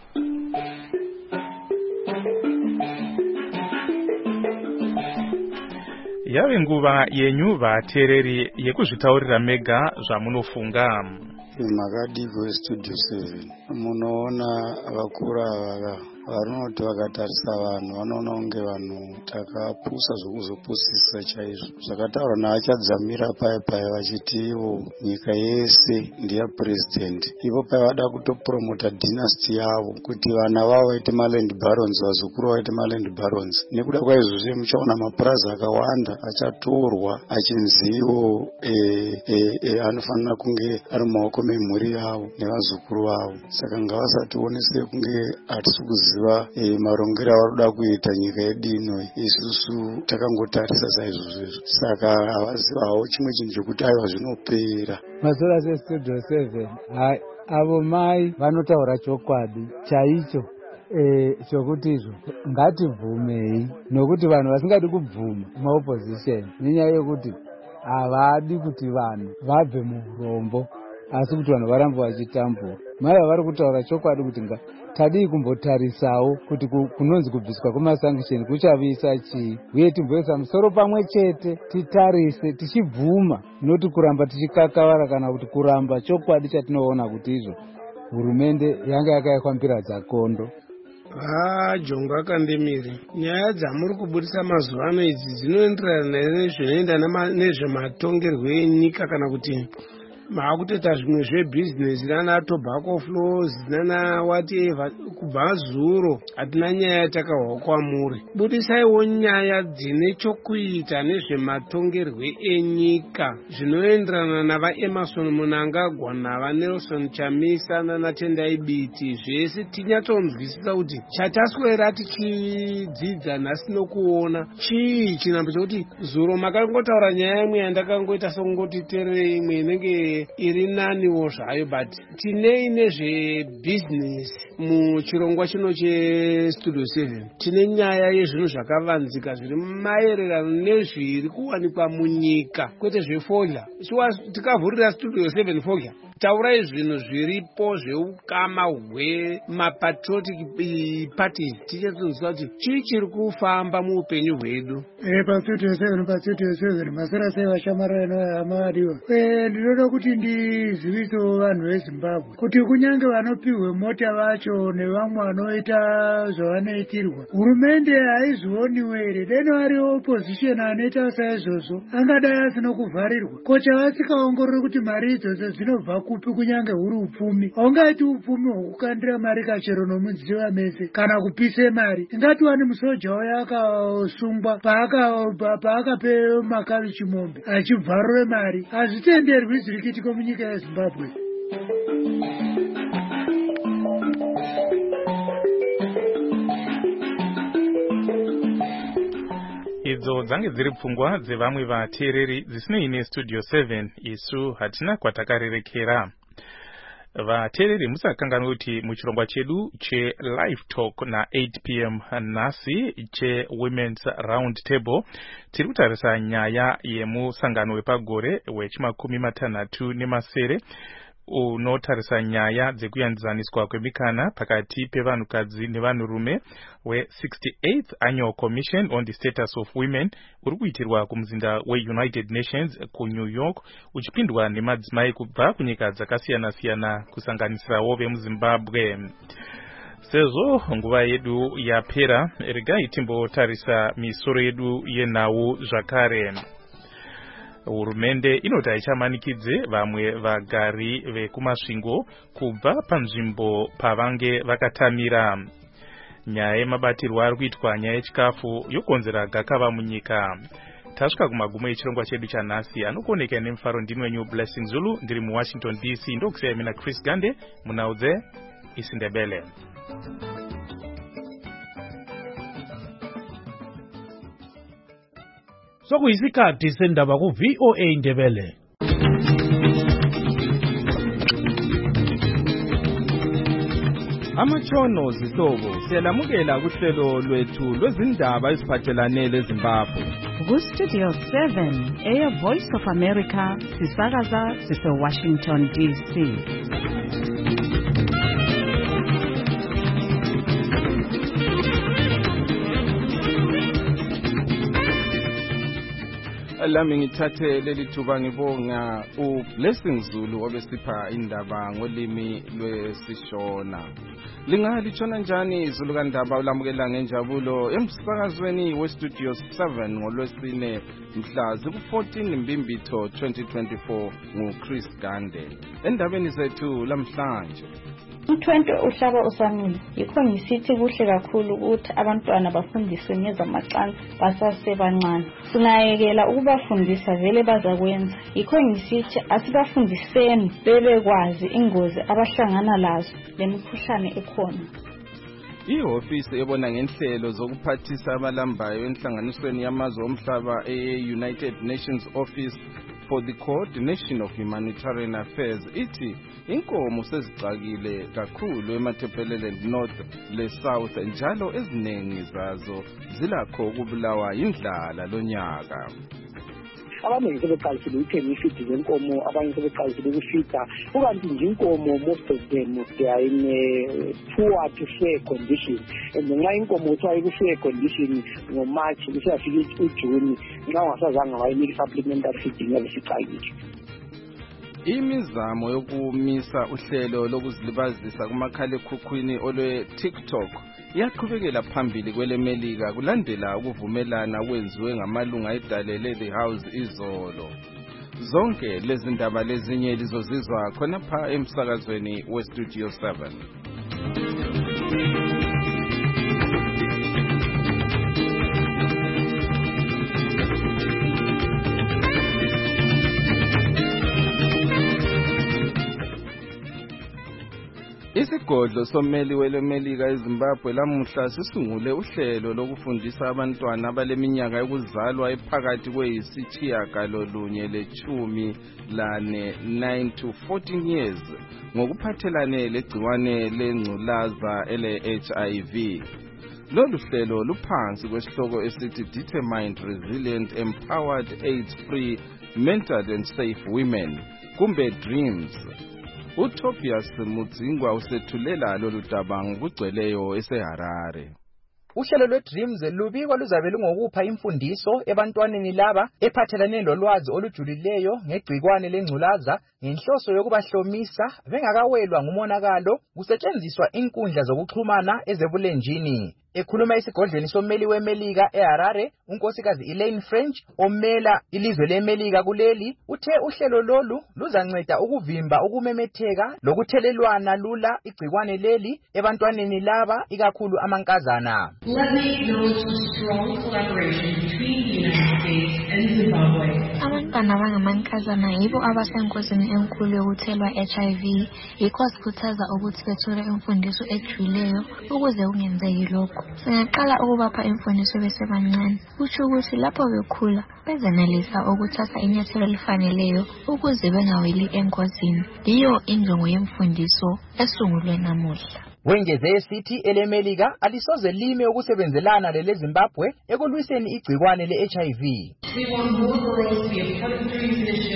[SPEAKER 3] Yave nguva yenyu vateereri yekuzvitaurira mega zvamunofunga.
[SPEAKER 1] Makadiko weStudio seven munoona vakura ava vanoti vakatarisa vanhu vanoona kunge vanhu takapusa zvokuzopusisa chaizvo. Zvakataurwa naachadzamira paya paya vachiti ivo nyika yese ndeyapurezidendi. Ivo paya vada kutopromota dynasty yavo kuti vana vavo vaite maland barons, vazukuru vaite maland barons. Nekuda kwaizvozvo muchaona mapurazi akawanda achatorwa achinzi ivo e, e, e, anofanira kunge ari mumaoko memhuri yavo nevazukuru vavo. Saka ngavasatione kunge hatisi kuziva E, marongero avaruda kuita nyika yedu ino. Isusu takangotarisa saizvozvo. Saka havazivawo chimwe chinhu chokuti aiwa zvinopera.
[SPEAKER 22] Masora seStudio seven, hai avo mai vanotaura chokwadi chaicho. E, chokuti izvo ngativhumei, nokuti vanhu vasingadi kubvuma maopposition nenyaya yekuti havadi kuti vanhu vabve muurombo, asi kuti vanhu varambe vachitambura. Mai vari kutaura chokwadi kuti nga tadii kumbotarisawo kuti kunonzi kubviswa kwemasanction kuchavisa chii, uye timboisa musoro pamwe chete titarise tichibvuma, noti kuramba tichikakavara kana kuti kuramba chokwadi chatinoona kuti izvo hurumende yanga yakaekwa mbira dzakondo.
[SPEAKER 23] Ah, Jongo akandemiri. Nyaya dzamuri kubudisa mazuva ano idzi dzinoenderana nezvinoenda nezvematongerwo enyika kana kuti maakuteta zvimwe zvebusiness nana tobacco flows nana whatever kubva zuro hatina nyaya yatakahwa kwamuri. Budisaiwo nyaya dzine chokuita nezvematongerwo enyika zvinoenderana nava Emerson Mnangagwa nava Nelson Chamisa nana Tendai Biti. Zvese tinyatsonzwisisa kuti chataswera tichidzidza nhasi nokuona chii chinambo chokuti zuro makangotaura nyaya imwe yandakangoita sokungoti terere imwe inenge iri naniwo zvayo, but tinei nezvebusiness muchirongwa chino cheStudio seven. Tine nyaya yezvinhu zvakavanzika zviri maererano nezviri kuwanikwa munyika, kwete zvefolya. Tikavhurira Studio seven folya, taurai zvinhu zviripo zveukama hwemapatriotic parties, tichatsinzwa kuti chii chiri kufamba muupenyu hwedu.
[SPEAKER 24] Eh, paStudio seven paStudio seven masera sei vashamara inoamadiwa. Eh, ndinoda kuti ndizivisewo vanhu veZimbabwe kuti kunyange vanopihwe mota vacho nevamwe vanoita zvavanoitirwa, hurumende haizvioniwo here. Deno ari opposition anoita saizvozvo angadai asina kuvharirwa. Kocha vasikaongorori kuti mari idzodzo dzinobva kupi, kunyange huri upfumi. Haungaiti upfumi hwekukandira mari kachero nomudziva mese kana kupise mari. Ingatiwani musoja wayo akasungwa paakape makavi chimombe achibvarure mari. Hazvitenderwi zviri kuitika munyika yeZimbabwe.
[SPEAKER 3] Idzo dzange dziri pfungwa dzevamwe vateereri dzisinei neStudio seven. Isu hatina kwatakarerekera. Vateereri musakanganwe kuti muchirongwa chedu cheLive Talk na eight p m nhasi cheWomen's Round Table tiri kutarisa nyaya yemusangano wepagore wechimakumi matanhatu nemasere unotarisa nyaya dzekuyanzaniswa kwemikana pakati pevanhukadzi nevanhurume we-sixty-eighth Annual Commission on the Status of Women uri kuitirwa kumuzinda we-United Nations kuNew York, uchipindwa nemadzimai kubva kunyika dzakasiyana-siyana kusanganisirawo vemuZimbabwe. Sezvo nguva yedu yapera, regai timbotarisa misoro yedu yenhau zvakare. Hurumende inoti haichamanikidze vamwe vagari vekumasvingo kubva panzvimbo pavange vakatamira. Nyaya yemabatirwo ari kuitwa nyaya yechikafu yokonzera gakava munyika. Tasvika kumagumo echirongwa chedu chanhasi, anokuoneka nemufaro ndini wenyu Blessing Zulu, ndiri muWashington D C. Ndokusiyai mina Chris Gande munhau dzeIsiNdebele.
[SPEAKER 2] Sokuyisikhathi sendaba ku-V O A Ndebele.
[SPEAKER 4] Amatshono zihlobo siyalamukela kuhlelo lwethu lwezindaba eziphathelane leZimbabwe.
[SPEAKER 5] Ku-Studio seven, Air Voice of America, sisakaza sise-Washington D C.
[SPEAKER 4] Lami ngithathe leli thuba ngibonga uBlessing Zulu obesipha indaba ngolimi lwesishona. Lingalithona njani izulu kandaba ulamukela ngenjabulo emsakazweni we-Studio seven ngolwesine mhla ziku-fourteen Mbimbitho twenty twenty-four nguChris Gande. Endabeni zethu lamhlanje,
[SPEAKER 8] umthwente uhlaba usamile, yikho ngisithi kuhle kakhulu ukuthi abantwana bafundiswe ngezamacansi basasebancane. Singayekela ukubafundisa vele bazakwenza, yikho ngisithi asibafundiseni bebekwazi ingozi abahlangana lazo lemikhuhlane ekhona.
[SPEAKER 4] Ihofisi ebona ngenhlelo zokuphathisa abalambayo enhlanganisweni yamazwe omhlaba e-United Nations Office for the Coordination of Humanitarian Affairs ithi inkomo sezicakile kakhulu eMatabeleland North le South, njalo eziningi zazo zilakho ukubulawa indlala lonyaka.
[SPEAKER 17] Abaningi sebeqalisile ukuthenga ifidi zenkomo, abanye sebeqalisile ukufida, ukanti nje inkomo most of them they are in a poor to fair condition. And nxa inkomo kuthiwa iku-fair condition ngoMarch isiyafika uJune, nxa ungasazange wayinika supplementary feeding yabe siqalile.
[SPEAKER 4] Imizamo yokumisa uhlelo lokuzilibazisa kumakhalekhukhwini olwe-TikTok iyaqhubekela phambili kwelemelika kulandela ukuvumelana kwenziwe ngamalunga edale The House izolo. Zonke lezi ndaba lezinye lizozizwa khonapha emsakazweni we-Studio seven. Isigodlo sommeli welemelika eZimbabwe lamuhla sisungule uhlelo lokufundisa abantwana abaleminyaka yokuzalwa ephakathi kweyisitshiyagalolunye lechumi lane nine to fourteen years ngokuphathelane legciwane lengculaza ele-H I V. Lolu hlelo luphansi kwesihloko esithi Determined, Resilient, Empowered, AIDS-Free, Mentored and Safe Women, kumbe DREAMS. uTobias Mudzingwa usethulela lolu daba ngokugcweleyo eseHarare.
[SPEAKER 7] Uhlelo lwe-Dreams lubikwa luzabe lungokupha imfundiso ebantwaneni laba ephathelane lolwazi olujulileyo ngegcikwane lengculaza ngenhloso yokubahlomisa bengakawelwa ngumonakalo kusetshenziswa inkundla zokuxhumana ezebulenjini. Ekhuluma esigodlweni sommeli weMelika eHarare, unkosikazi Elaine French omela ilizwe leMelika kuleli uthe uhlelo lolu luzanceda ukuvimba ukumemetheka lokuthelelwana lula igcikwane leli ebantwaneni laba ikakhulu amankazana.
[SPEAKER 16] Let me acknowledge the strong collaboration between the United States and Zimbabwe.
[SPEAKER 6] Abantwana abangamankazana yibo abasengozini enkulu yokuthelwa H I V, yikho sikhuthaza ukuthi bethole imfundiso ejulileyo ukuze kungenzeki lokho. Singaqala ukubapha imfundiso besebancane, kusho ukuthi lapho bekhula bezenelisa ukuthatha inyathelo elifaneleyo ukuze bengaweli engozini. Iyo injongo yemfundiso esungulwe namuhla.
[SPEAKER 7] Wengeze esithi elemelika alisoze lime ukusebenzelana leleZimbabwe ekulwiseni igcikwane le-H I V.
[SPEAKER 16] We want more girls to be a part of the dreams initiative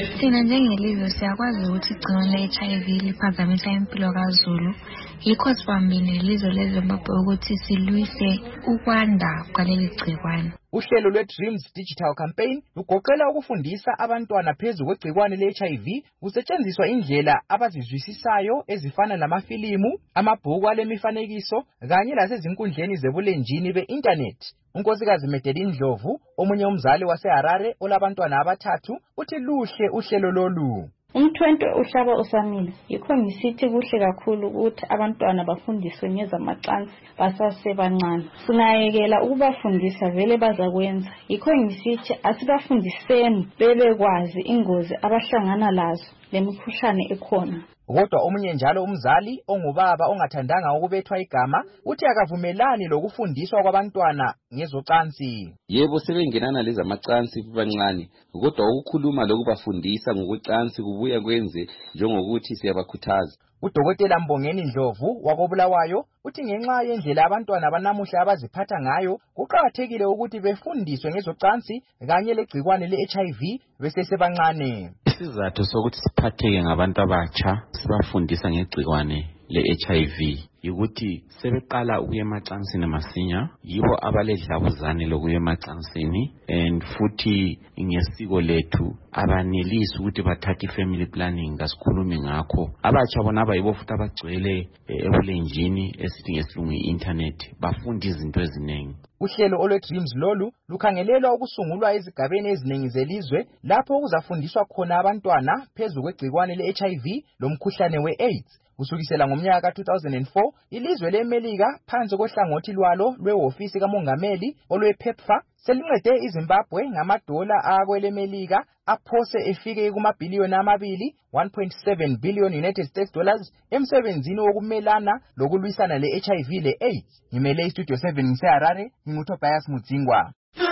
[SPEAKER 6] Thina njengelizwe siyakwazi ukuthi igciwane le-H I V liphazamisa impilo kaZulu. Yikho sibambile ilizwe leZimbabwe ukuthi silwise ukwanda kwaleli gciwane.
[SPEAKER 7] Uhlelo lwe-Dreams Digital Campaign lugoqela ukufundisa abantwana phezu kwegciwane le-H I V kusetshenziswa indlela abazizwisisayo ezifana namafilimu, amabhuku alemifanekiso kanye lasezinkundleni zebulenjini be-internet. Unkosikazi Medeline Ndlovu, omunye umzali waseHarare olabantwana abathathu, uthi luhle uhlelo lolu.
[SPEAKER 8] Umthwentwe uhlaba usamile. Yikho ngisithi kuhle kakhulu ukuthi abantwana bafundiswe ngezamacansi basasebancane. Sinayekela ukubafundisa vele bazakwenza. Yikho ngisithi asibafundiseni bebekwazi ingozi abahlangana lazo lemikhuhlane ekhona.
[SPEAKER 7] Kodwa omunye njalo umzali ongubaba ongathandanga ukubethwa igama uthi akavumelani lokufundiswa kwabantwana ngezocansi.
[SPEAKER 9] Yebo sebengenana lezi amacansi bancane, kodwa ukukhuluma lokubafundisa ngokwecansi kubuya kwenze njengokuthi siyabakhuthaza.
[SPEAKER 7] Udokotela Mbongeni Ndlovu wakobulawayo uthi ngenxa yendlela abantwana banamuhla abaziphatha ngayo kuqhakathekile ukuthi befundiswe ngezocansi kanye legcikwane le-H I V besesebancane.
[SPEAKER 10] Isizathu sokuthi siphatheke ngabantu abatsha sibafundisa ngegcikwane le-H I V yikuthi sebeqala ukuya emacansini masinya, yibo abaledlabuzane lokuya emacansini, and futhi ngesiko lethu abanelisi ukuthi bathathe family planning kasikhulumi ngakho. Abatsha bona abayibo futhi abagcwele ebulenjini esithi ngesilungu i-internet bafunda izinto eziningi.
[SPEAKER 7] Uhlelo olwe-Dreams lolu lukhangelelwa ukusungulwa ezigabeni eziningi zelizwe lapho kuzafundiswa khona abantwana phezu kwegcikwane le-H I V lomkhuhlane we-AIDS. Kusukisela ngomnyaka ka two thousand four, ilizwe leMelika phansi kohlangothi lwalo lwehhovisi kamongameli olwe-PEPFAR selincede iZimbabwe ngamadola akwelemelika aphose efike kumabhiliyoni amabili, one point seven billion United States dollars, emsebenzini wokumelana lokulwisana le-H I V le-AIDS. Ngimele iStudio seven ngiseHarare, nginguTobias Mudzingwa.
[SPEAKER 16] The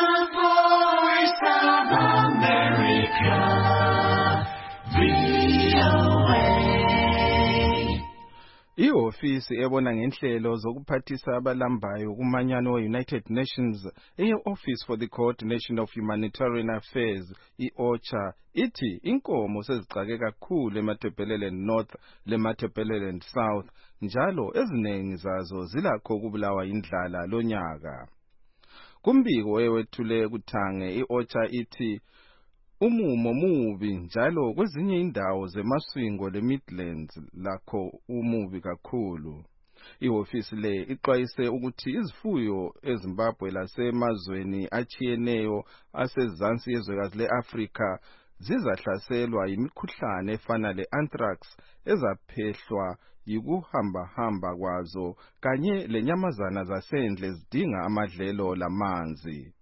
[SPEAKER 16] Voice of America, V O A.
[SPEAKER 4] Ihofisi ebona ngenhlelo zokuphathisa abalambayo kumanyano we-United Nations eye-Office for the Coordination of Humanitarian Affairs, i-OCHA, ithi inkomo sezicake kakhulu eMatabeleland North leMatabeleland South, njalo eziningi zazo zilakho ukubulawa indlala lonyaka. Kumbiko ewethule kuthange, i-OCHA ithi umumo mubi njalo kwezinye indawo zemaswingo le-Midlands lakho umubi kakhulu. Ihofisi le ixwayise ukuthi izifuyo eZimbabwe lasemazweni achiyeneyo asezansi yezwekazi le-Afrika zizahlaselwa yimikhuhlane efana le-anthrax ezaphehlwa yikuhamba-hamba kwazo kanye lenyamazana zasendle zidinga amadlelo lamanzi.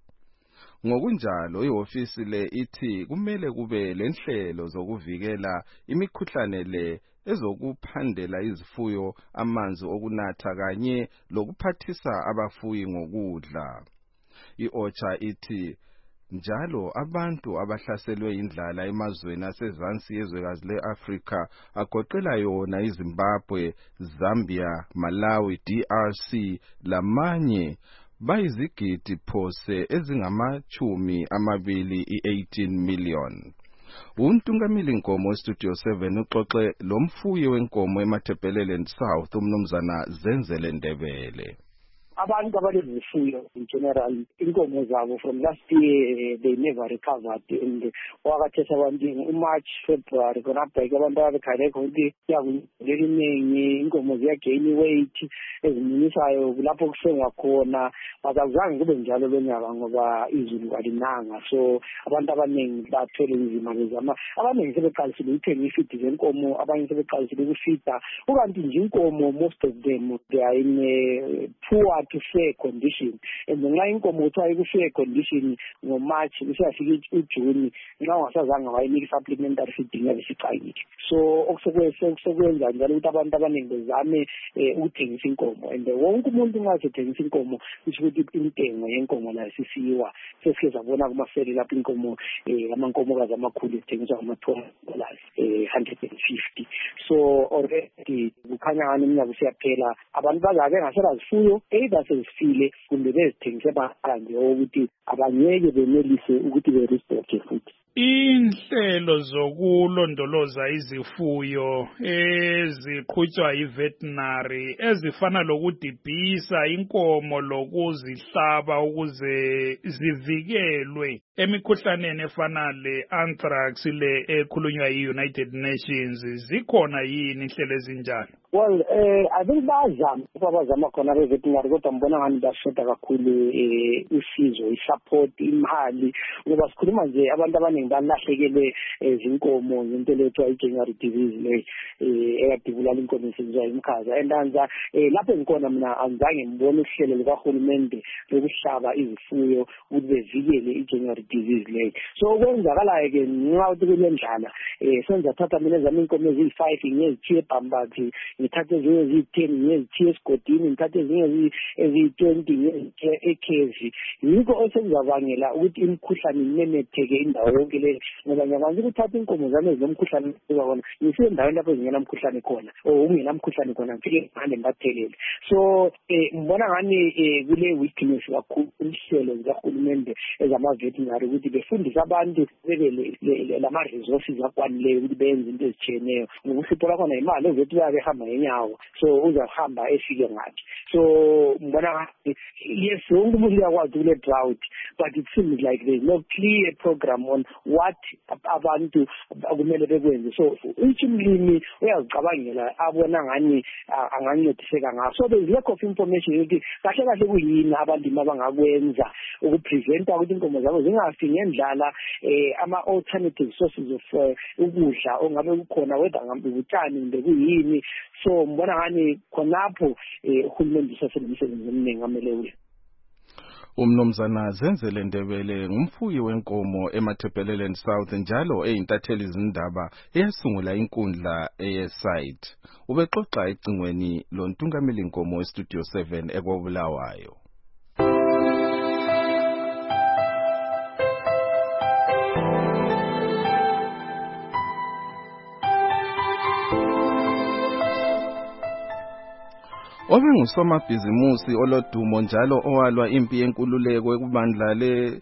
[SPEAKER 4] Ngokunjalo ihofisi le ithi kumele kube lenhlelo zokuvikela imikhuhlane le ezokuphandela izifuyo amanzi okunatha kanye lokuphathisa abafuyi ngokudla. I-OCHA ithi njalo abantu abahlaselwe indlala emazweni asezansi yezwekazi le-Afrika agoqela yona iZimbabwe, Zambia, Malawi, D R C lamanye bayizigidi phose ezingamachumi amabili i-eighteen million. Untungamili nkomo Studio seven uxoxe lomfuyi wenkomo eMatabeleland South umnumzana Zenzele Ndebele.
[SPEAKER 17] Abantu abalezifuyo in general inkomo zabo from last year they never recovered, and wakathesa abantu uMarch February konabheka abantu abakhalekho ukuthi yakuleliningi inkomo ziyagain weight eziminyisayo lapho kusengwa khona, bazazange kube njalo lonyaka ngoba izulu alinanga, so abantu abaningi bathole inzima lezama. Abaningi sebeqalisile ukuthenga ifidi zenkomo, abanye sebeqalisile ukufida, ukanti nje inkomo most of them they are in a poor to fair condition, and ngenxa inkomo uthiwa iku-fair condition ngoMarch isiyafika uJune nxa ungasazange wayinika supplementary feeding yabe sicakile. So okusekwenza njalo ukuthi abantu abaningi bezame ukuthengisa inkomo, and wonke umuntu nxa sethengisa inkomo kusho ukuthi intengo yenkomo la sisiwa sesike sabona kumaferi lapho inkomo amankomokazi amakhulu zithengiswa ngama-two dollars, one hundred fifty. So already kukhanya ngani iminyaka siyaphela abantu bazake ngasela zifuyo either sezifile kumbe bezithengise bakanje ukuthi abanyeke benelise ukuthi berestore futhi.
[SPEAKER 12] inhlelo zokulondoloza izifuyo eziqhutshwa yi-veterinary ezifana lokudibhisa inkomo lokuzihlaba ukuze zivikelwe emikhuhlaneni efana le-anthrax le ekhulunywa yi-United Nations zikhona yini inhlelo ezinjalo?
[SPEAKER 17] Well, eh I think bazama abazama khona be-veterinary kodwa mbona ngani bashoda kakhulu eh usizo, i-support, imali ngoba sikhuluma nje abantu abaningi balahlekelwe izinkomo ngento lethu i-January disease le eh eyadibulala inkomo esizwa imkhaza endanza eh lapho ngikona mina angizange ngibone uhlelo likahulumende lokuhlaba izifuyo ukuthi bevikele i-January disease le. So kwenzakalayo ke nxa uthi kulendlala eh senza thatha mina zami inkomo eziyi-five ngezithiye bhambathi ngithathe ezinye eziyi-ten ngezithiye esigodini ngithathe ezinye eziyi-twenty ngezithiye ekhevi yikho osekuzabangela ukuthi imikhuhlane imemetheke indawo yonke le ngoba ngiyakwazi ukuthatha inkomo zami ezinomkhuhlane khona ngisiye endaweni lapho zingena mkhuhlane khona or ungena mkhuhlane khona ngifike ngane ngibathelele. So eh ngibona ngani kule weakness kakhulu inhlelo zikahulumende ezama-veterinary ukuthi befundise abantu bebe lama-resources akwanileyo ukuthi benze into ezitshiyeneyo ngoba uhlupho lwakhona imali ovethi bayabehamba ngenyawo so uzahamba efike ngathi. So ngibona yes wonke umuntu uyakwazi kule drought but it seems like there is no clear program on what abantu kumele bekwenze. So each umlimi uyazicabangela abona ngani angancediseka ngaso. So there is lack of information ukuthi kahle kahle kuyini abalimi abangakwenza ukupreventa ukuthi inkomo zabo zingafi ngendlala eh ama-alternative sources of ukudla ongabe kukhona whether ngambe utshani kumbe kuyini. So mbona ngani khonapho uhulumende usasebenzisemsebenzi omningi amele uye.
[SPEAKER 4] Umnomzana Zenzele Ndebele ngumfuyi wenkomo eMatabeleland South njalo eyintatheli izindaba eyasungula inkundla eyesite. Ubexoxa ecingweni lontungameli inkomo weStudio seven ekwabulawayo. Obengusomabhizimusi olodumo njalo owalwa impi yenkululeko ekubandla le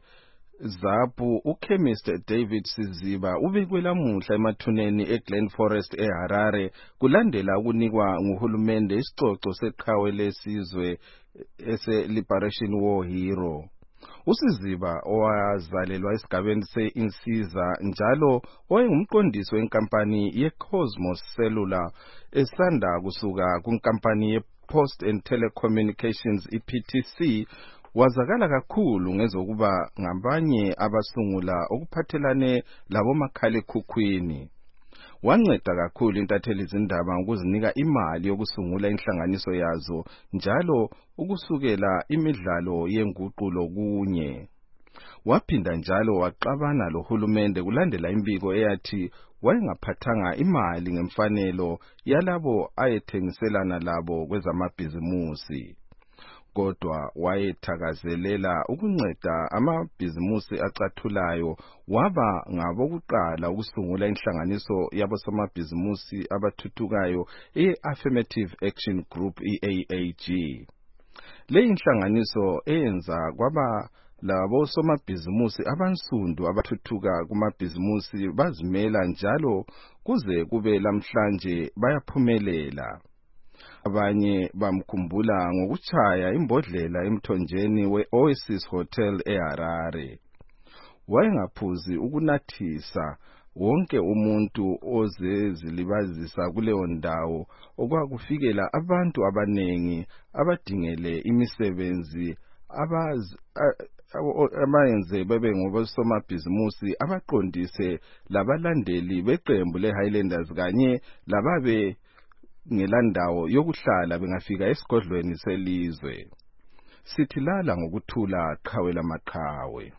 [SPEAKER 4] ZAPU uChemist David Siziba ubekwe lamuhla emathuneni eGlen Forest eHarare kulandela ukunikwa nguhulumende isicoco seqhawe lesizwe ese-Liberation War Hero. uSiziba owazalelwa esigabeni se-Insiza njalo wayengumqondisi wenkampani ye-Cosmos Cellular esanda kusuka kunkampani ye Post and Telecommunications I P T C wazakala kakhulu ngezokuba ngabanye abasungula okuphathelane labomakhalekhukhwini. Wanceda kakhulu intatheli izindaba ukuzinika imali yokusungula inhlanganiso yazo njalo ukusukela imidlalo yenguqulo kunye. Waphinda njalo waxabana lohulumende kulandela imbiko eyathi wayengaphathanga imali ngemfanelo yalabo ayethengiselana labo kwezamabhizimusi. Kodwa wayethakazelela ukunceda amabhizimusi acathulayo waba ngabokuqala ukusungula inhlanganiso yabosamabhizimusi abathuthukayo e-Affirmative Action Group I A A G. Le inhlanganiso eyenza kwaba labo somabhizimusi abansundu abathuthuka kumabhizimusi bazimela njalo kuze kube lamhlanje bayaphumelela. Abanye bamkhumbula ngokuchaya imbodlela emthonjeni we-Oasis Hotel eHarare. Wayengaphuzi ukunathisa wonke umuntu ozezilibazisa kuleyo ndawo okwakufikela abantu abanengi abadingele imisebenzi abaz abayenze bebe ngobosomabhizimusi abaqondise labalandeli beqembu le-Highlanders kanye lababe ngelandawo yokuhlala bengafika esigodlweni selizwe. Sithi lala ngokuthula qhawe lamaqhawe.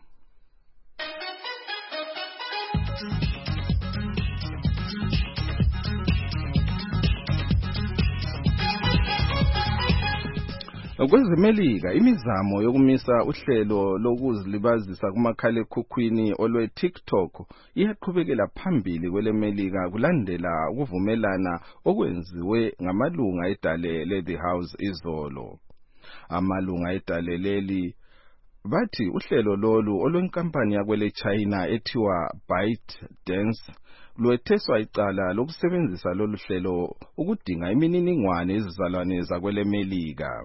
[SPEAKER 4] Kwezemelika imizamo yokumisa uhlelo lokuzilibazisa kumakhalekhukhwini olwe TikTok iyaqhubekela phambili kwelemelika kulandela ukuvumelana okwenziwe ngamalunga edale le The House izolo. Amalunga edale leli bathi uhlelo lolu olwenkampani yakwele China ethiwa ByteDance lwetheswa icala lokusebenzisa lolu hlelo ukudinga imininingwane ezizalwane zakwele Melika.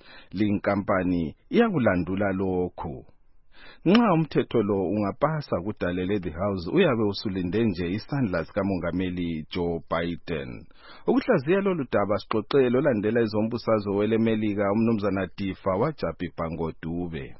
[SPEAKER 4] Linkampani iyakulandula lokhu. Nxa umthetho lo ungapasa kudalele the house uyabe usulinde nje isandla sikamongameli Joe Biden. Ukuhlaziya lolu daba sixoxele olandela izombusazwe wele Melika umnumzana Difa wajabhibha ngoDube.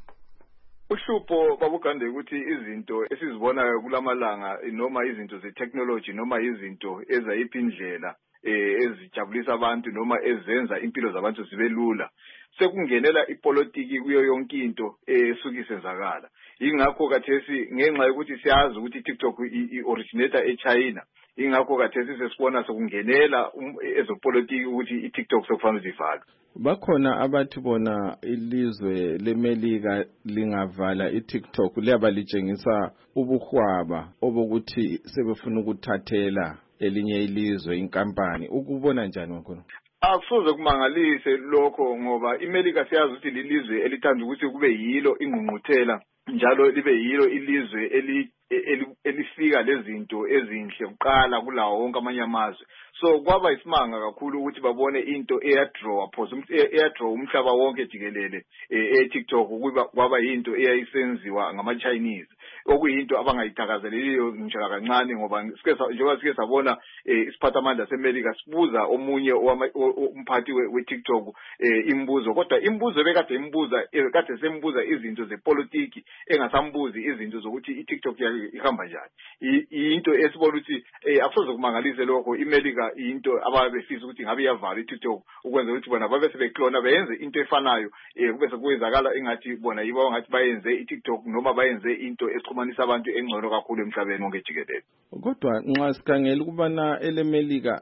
[SPEAKER 11] Uhlupho babugande ukuthi izinto esizibonayo kulamalanga noma izinto ze-technology noma izinto ezayiphi indlela eh ezijabulisa abantu noma ezenza impilo zabantu zibe lula sekungenela ipolitiki kuyo yonke into esukisenzakala. Ingakho kathesi ngenxa yokuthi siyazi ukuthi TikTok i-originator eChina, ingakho kathesi sesibona sokungenela ezopolitiki ukuthi iTikTok sokufanele zivalwe.
[SPEAKER 4] Bakhona abathi bona ilizwe leMelika lingavala iTikTok liyaba litshengisa ubuhwaba obokuthi sebefuna ukuthathela elinye ilizwe inkampani. Ukubona njani wakhona?
[SPEAKER 11] Akusoze kumangalise lokho ngoba iMelika siyazi ukuthi lilizwe elithanda ukuthi kube yilo ingqungquthela njalo libe yilo ilizwe eli elifika lezinto ezinhle uqala kulawo wonke amanye amazwe. So kwaba isimanga kakhulu ukuthi babone into eyadraw phoze eyadraw umhlaba wonke jikelele eTikTok kuba kwaba into eyayisenziwa ngama Chinese okuyinto abangayithakazeleliyo ngisho kancane ngoba njengoba sike sabona isiphathamandla seMelika sibuza omunye umphathi weTikTok imbuzo kodwa imbuzo bekade imbuza kade sembuza izinto zepolitiki engasambuzi izinto zokuthi iTikTok ihamba njani. Into esibona ukuthi akusoze kumangalise lokho iMelika into ababefisa ukuthi ngabe iyavala iTikTok ukwenza ukuthi bona babe sebeklona beyenze into efanayo kube sekuyenzakala ingathi bona yibo ngathi bayenze iTikTok noma bayenze into exhumanisa abantu engcono kakhulu emhlabeni wonke jikelele.
[SPEAKER 4] Kodwa nxa sikhangela ukubana eleMelika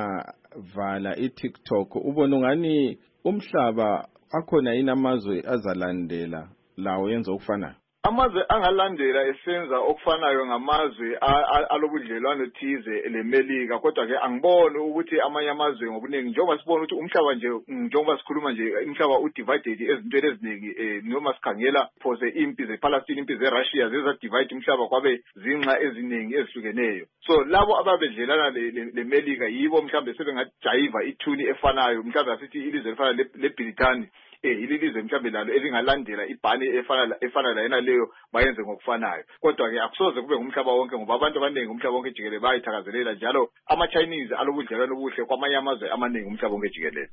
[SPEAKER 4] lingavala iTikTok ubona ngani umhlaba akhona inamazwe azalandela lawo yenza ukufanayo.
[SPEAKER 11] Amazwe angalandela esenza okufanayo ngamazwe alobudlelwano thize leMelika kodwa ke angiboni ukuthi amanye amazwe ngobuningi njengoba sibona ukuthi umhlaba nje njengoba sikhuluma nje umhlaba udivided ezintweni eziningi noma sikhangela phose impi zePalestine impi zeRussia zeza divide umhlaba kwabe zinxa eziningi ezihlukeneyo. So labo ababedlelana leMelika yibo mhlambe sebengajayiva ithuni efanayo mhlambe asithi ilizwe lefana leBritani eh ilizwe mhlambe lalo elingalandela ibhani efana efana la yena leyo bayenze ngokufanayo kodwa ke akusoze kube ngumhlaba wonke ngoba abantu abaningi umhlaba wonke jikelele bayithakazelela njalo ama Chinese alobudlelwano obuhle kwamanye amazwe amaningi umhlaba wonke jikelele.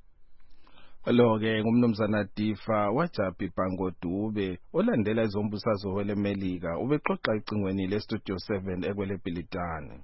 [SPEAKER 4] Lo ke ngumnumzana Difa wajabhibha ngoDube olandela izombusazwe wele Melika ubexoxa icingweni le Studio seven ekwele Bilitani.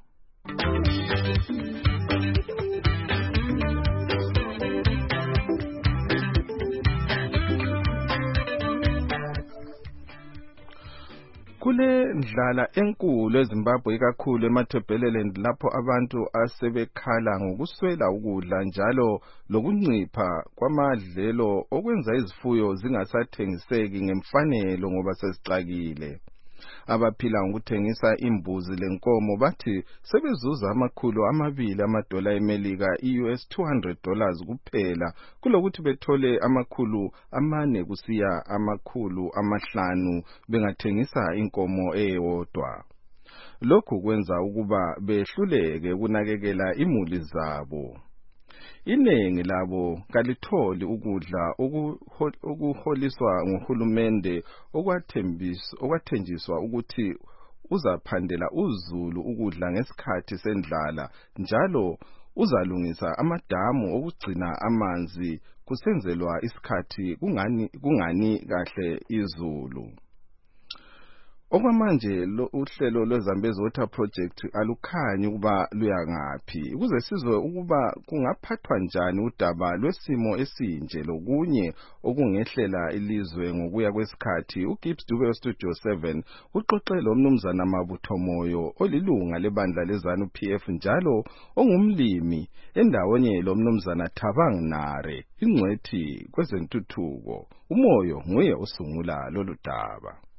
[SPEAKER 4] Kule ndlala enkulu eZimbabwe ikakhulu eMatabeleland lapho abantu asebekhala ngokuswela ukudla njalo lokuncipha kwamadlelo okwenza izifuyo zingasathengiseki ngemfanelo ngoba sezixakile. Abaphila ngokuthengisa imbuzi lenkomo bathi sebezuza amakhulu amabili amadola eMelika i-U S two hundred dollars kuphela kulokuthi bethole amakhulu amane kusiya amakhulu amahlanu bengathengisa inkomo eyodwa. Lokhu kwenza ukuba behluleke ukunakekela imuli zabo. Inengi labo kalitholi ukudla okuholiswa ngohulumende okwathembiswa okwathenjiswa ukuthi uzaphandela uzulu ukudla ngesikhathi sendlala njalo uzalungisa amadamu okugcina amanzi kusenzelwa isikhathi kungani kungani kahle izulu. Okwamanje lo uhlelo lweZambezi Water Project alukhanyi ukuba luya ngaphi ukuze sizwe ukuba kungaphathwa njani udaba lwesimo esinje lokunye okungehlela ilizwe ngokuya kwesikhathi. uGibbs Dube Studio seven uxoxele umnumzana Mabutho Moyo olilunga lebandla leZANU P F njalo ongumlimi endaweni lo mnumzana Thabang Nare ingcwethi kwezentuthuko. Umoyo nguye osungula lolu daba.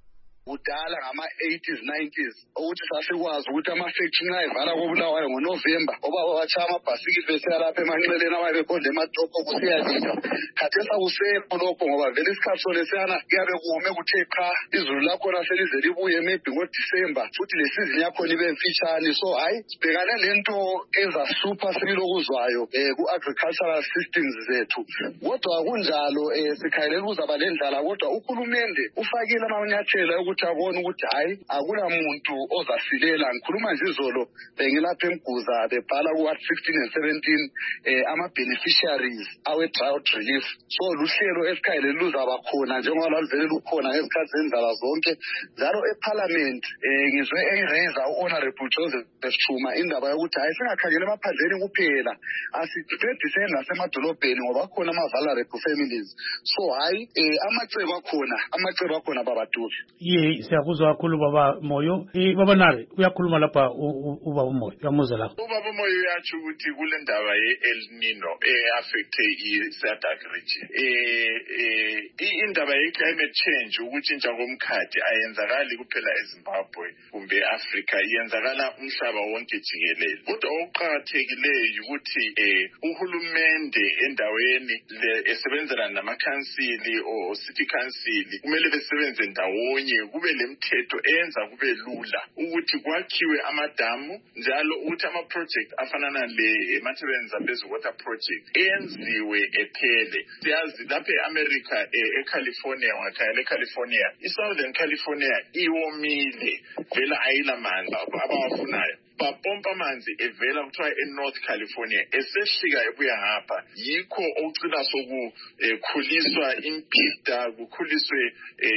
[SPEAKER 20] kudala ngama-eighties nineties ukuthi sasikwazi ukuthi ama-factory nxa evala koBulawayo ngoNovember obaba batshaya amabhasikili besiya lapha emanxeleni ababeqonde ematopho kusiyalika. Khathesi akusekho lokho ngoba vele isikhathi solesiyana kuyabe kume kuthe qha izulu lakhona selize libuye maybe ngoDisemba futhi lesizini yakhona ibe mfitshane. So hayi sibhekane lento ezahlupha silokuzwayo um ku-agricultural systems zethu. Kodwa kunjalo um sikhayelela ukuzaba lendlala kodwa uhulumende ufakile amanyathelo ukuthi abone ukuthi hayi akula muntu ozasilela. Ngikhuluma nje izolo bengilapha eMguza bebhala ku-Art sixteen and seventeen um ama-beneficiaries awe-drought relief. So luhlelo esikhayelela luzaba khona njengoba laluvele lukhona ngezikhathi zendlala zonke. Njalo eParliament um ngizwe eyiraisa u-Honorable Joseph Chuma indaba yokuthi hayi singakhangela emaphandleni kuphela asincediseni nasemadolobheni ngoba khona ama-vulnerable families. So hayi um amacebo akhona amacebo akhona babaduli.
[SPEAKER 2] Ye siyakuzwa kakhulu baba Moyo. Eh baba Nare uyakhuluma lapha ubaba Moyo uyamuzwa lapha.
[SPEAKER 13] Ubaba Moyo uyatsho ukuthi kule ndaba ye-El Nino e-affecte i-SADC region. Eh indaba ye-climate change ukutshintsha komkhathi ayenzakali kuphela eZimbabwe kumbe eAfrica iyenzakala umhlaba wonke jikelele. Kodwa okuqakathekileyo ukuthi uhulumende endaweni esebenzela namakhansili o city council kumele besebenze ndawonye kube lemthetho eyenza kube lula ukuthi kwakhiwe amadamu njalo ukuthi ama project afanana le Matabeleland Zambezi water project enziwe ephele. Siyazi lapha eAmerica eCalifornia ngakhaya leCalifornia iSouthern California iwomile vela ayilamanzi abawafunayo. Bapompa amanzi evela kuthiwa eNorth California esehlika ebuya ngapha yikho okucina sokukhuliswa impida kukhuliswe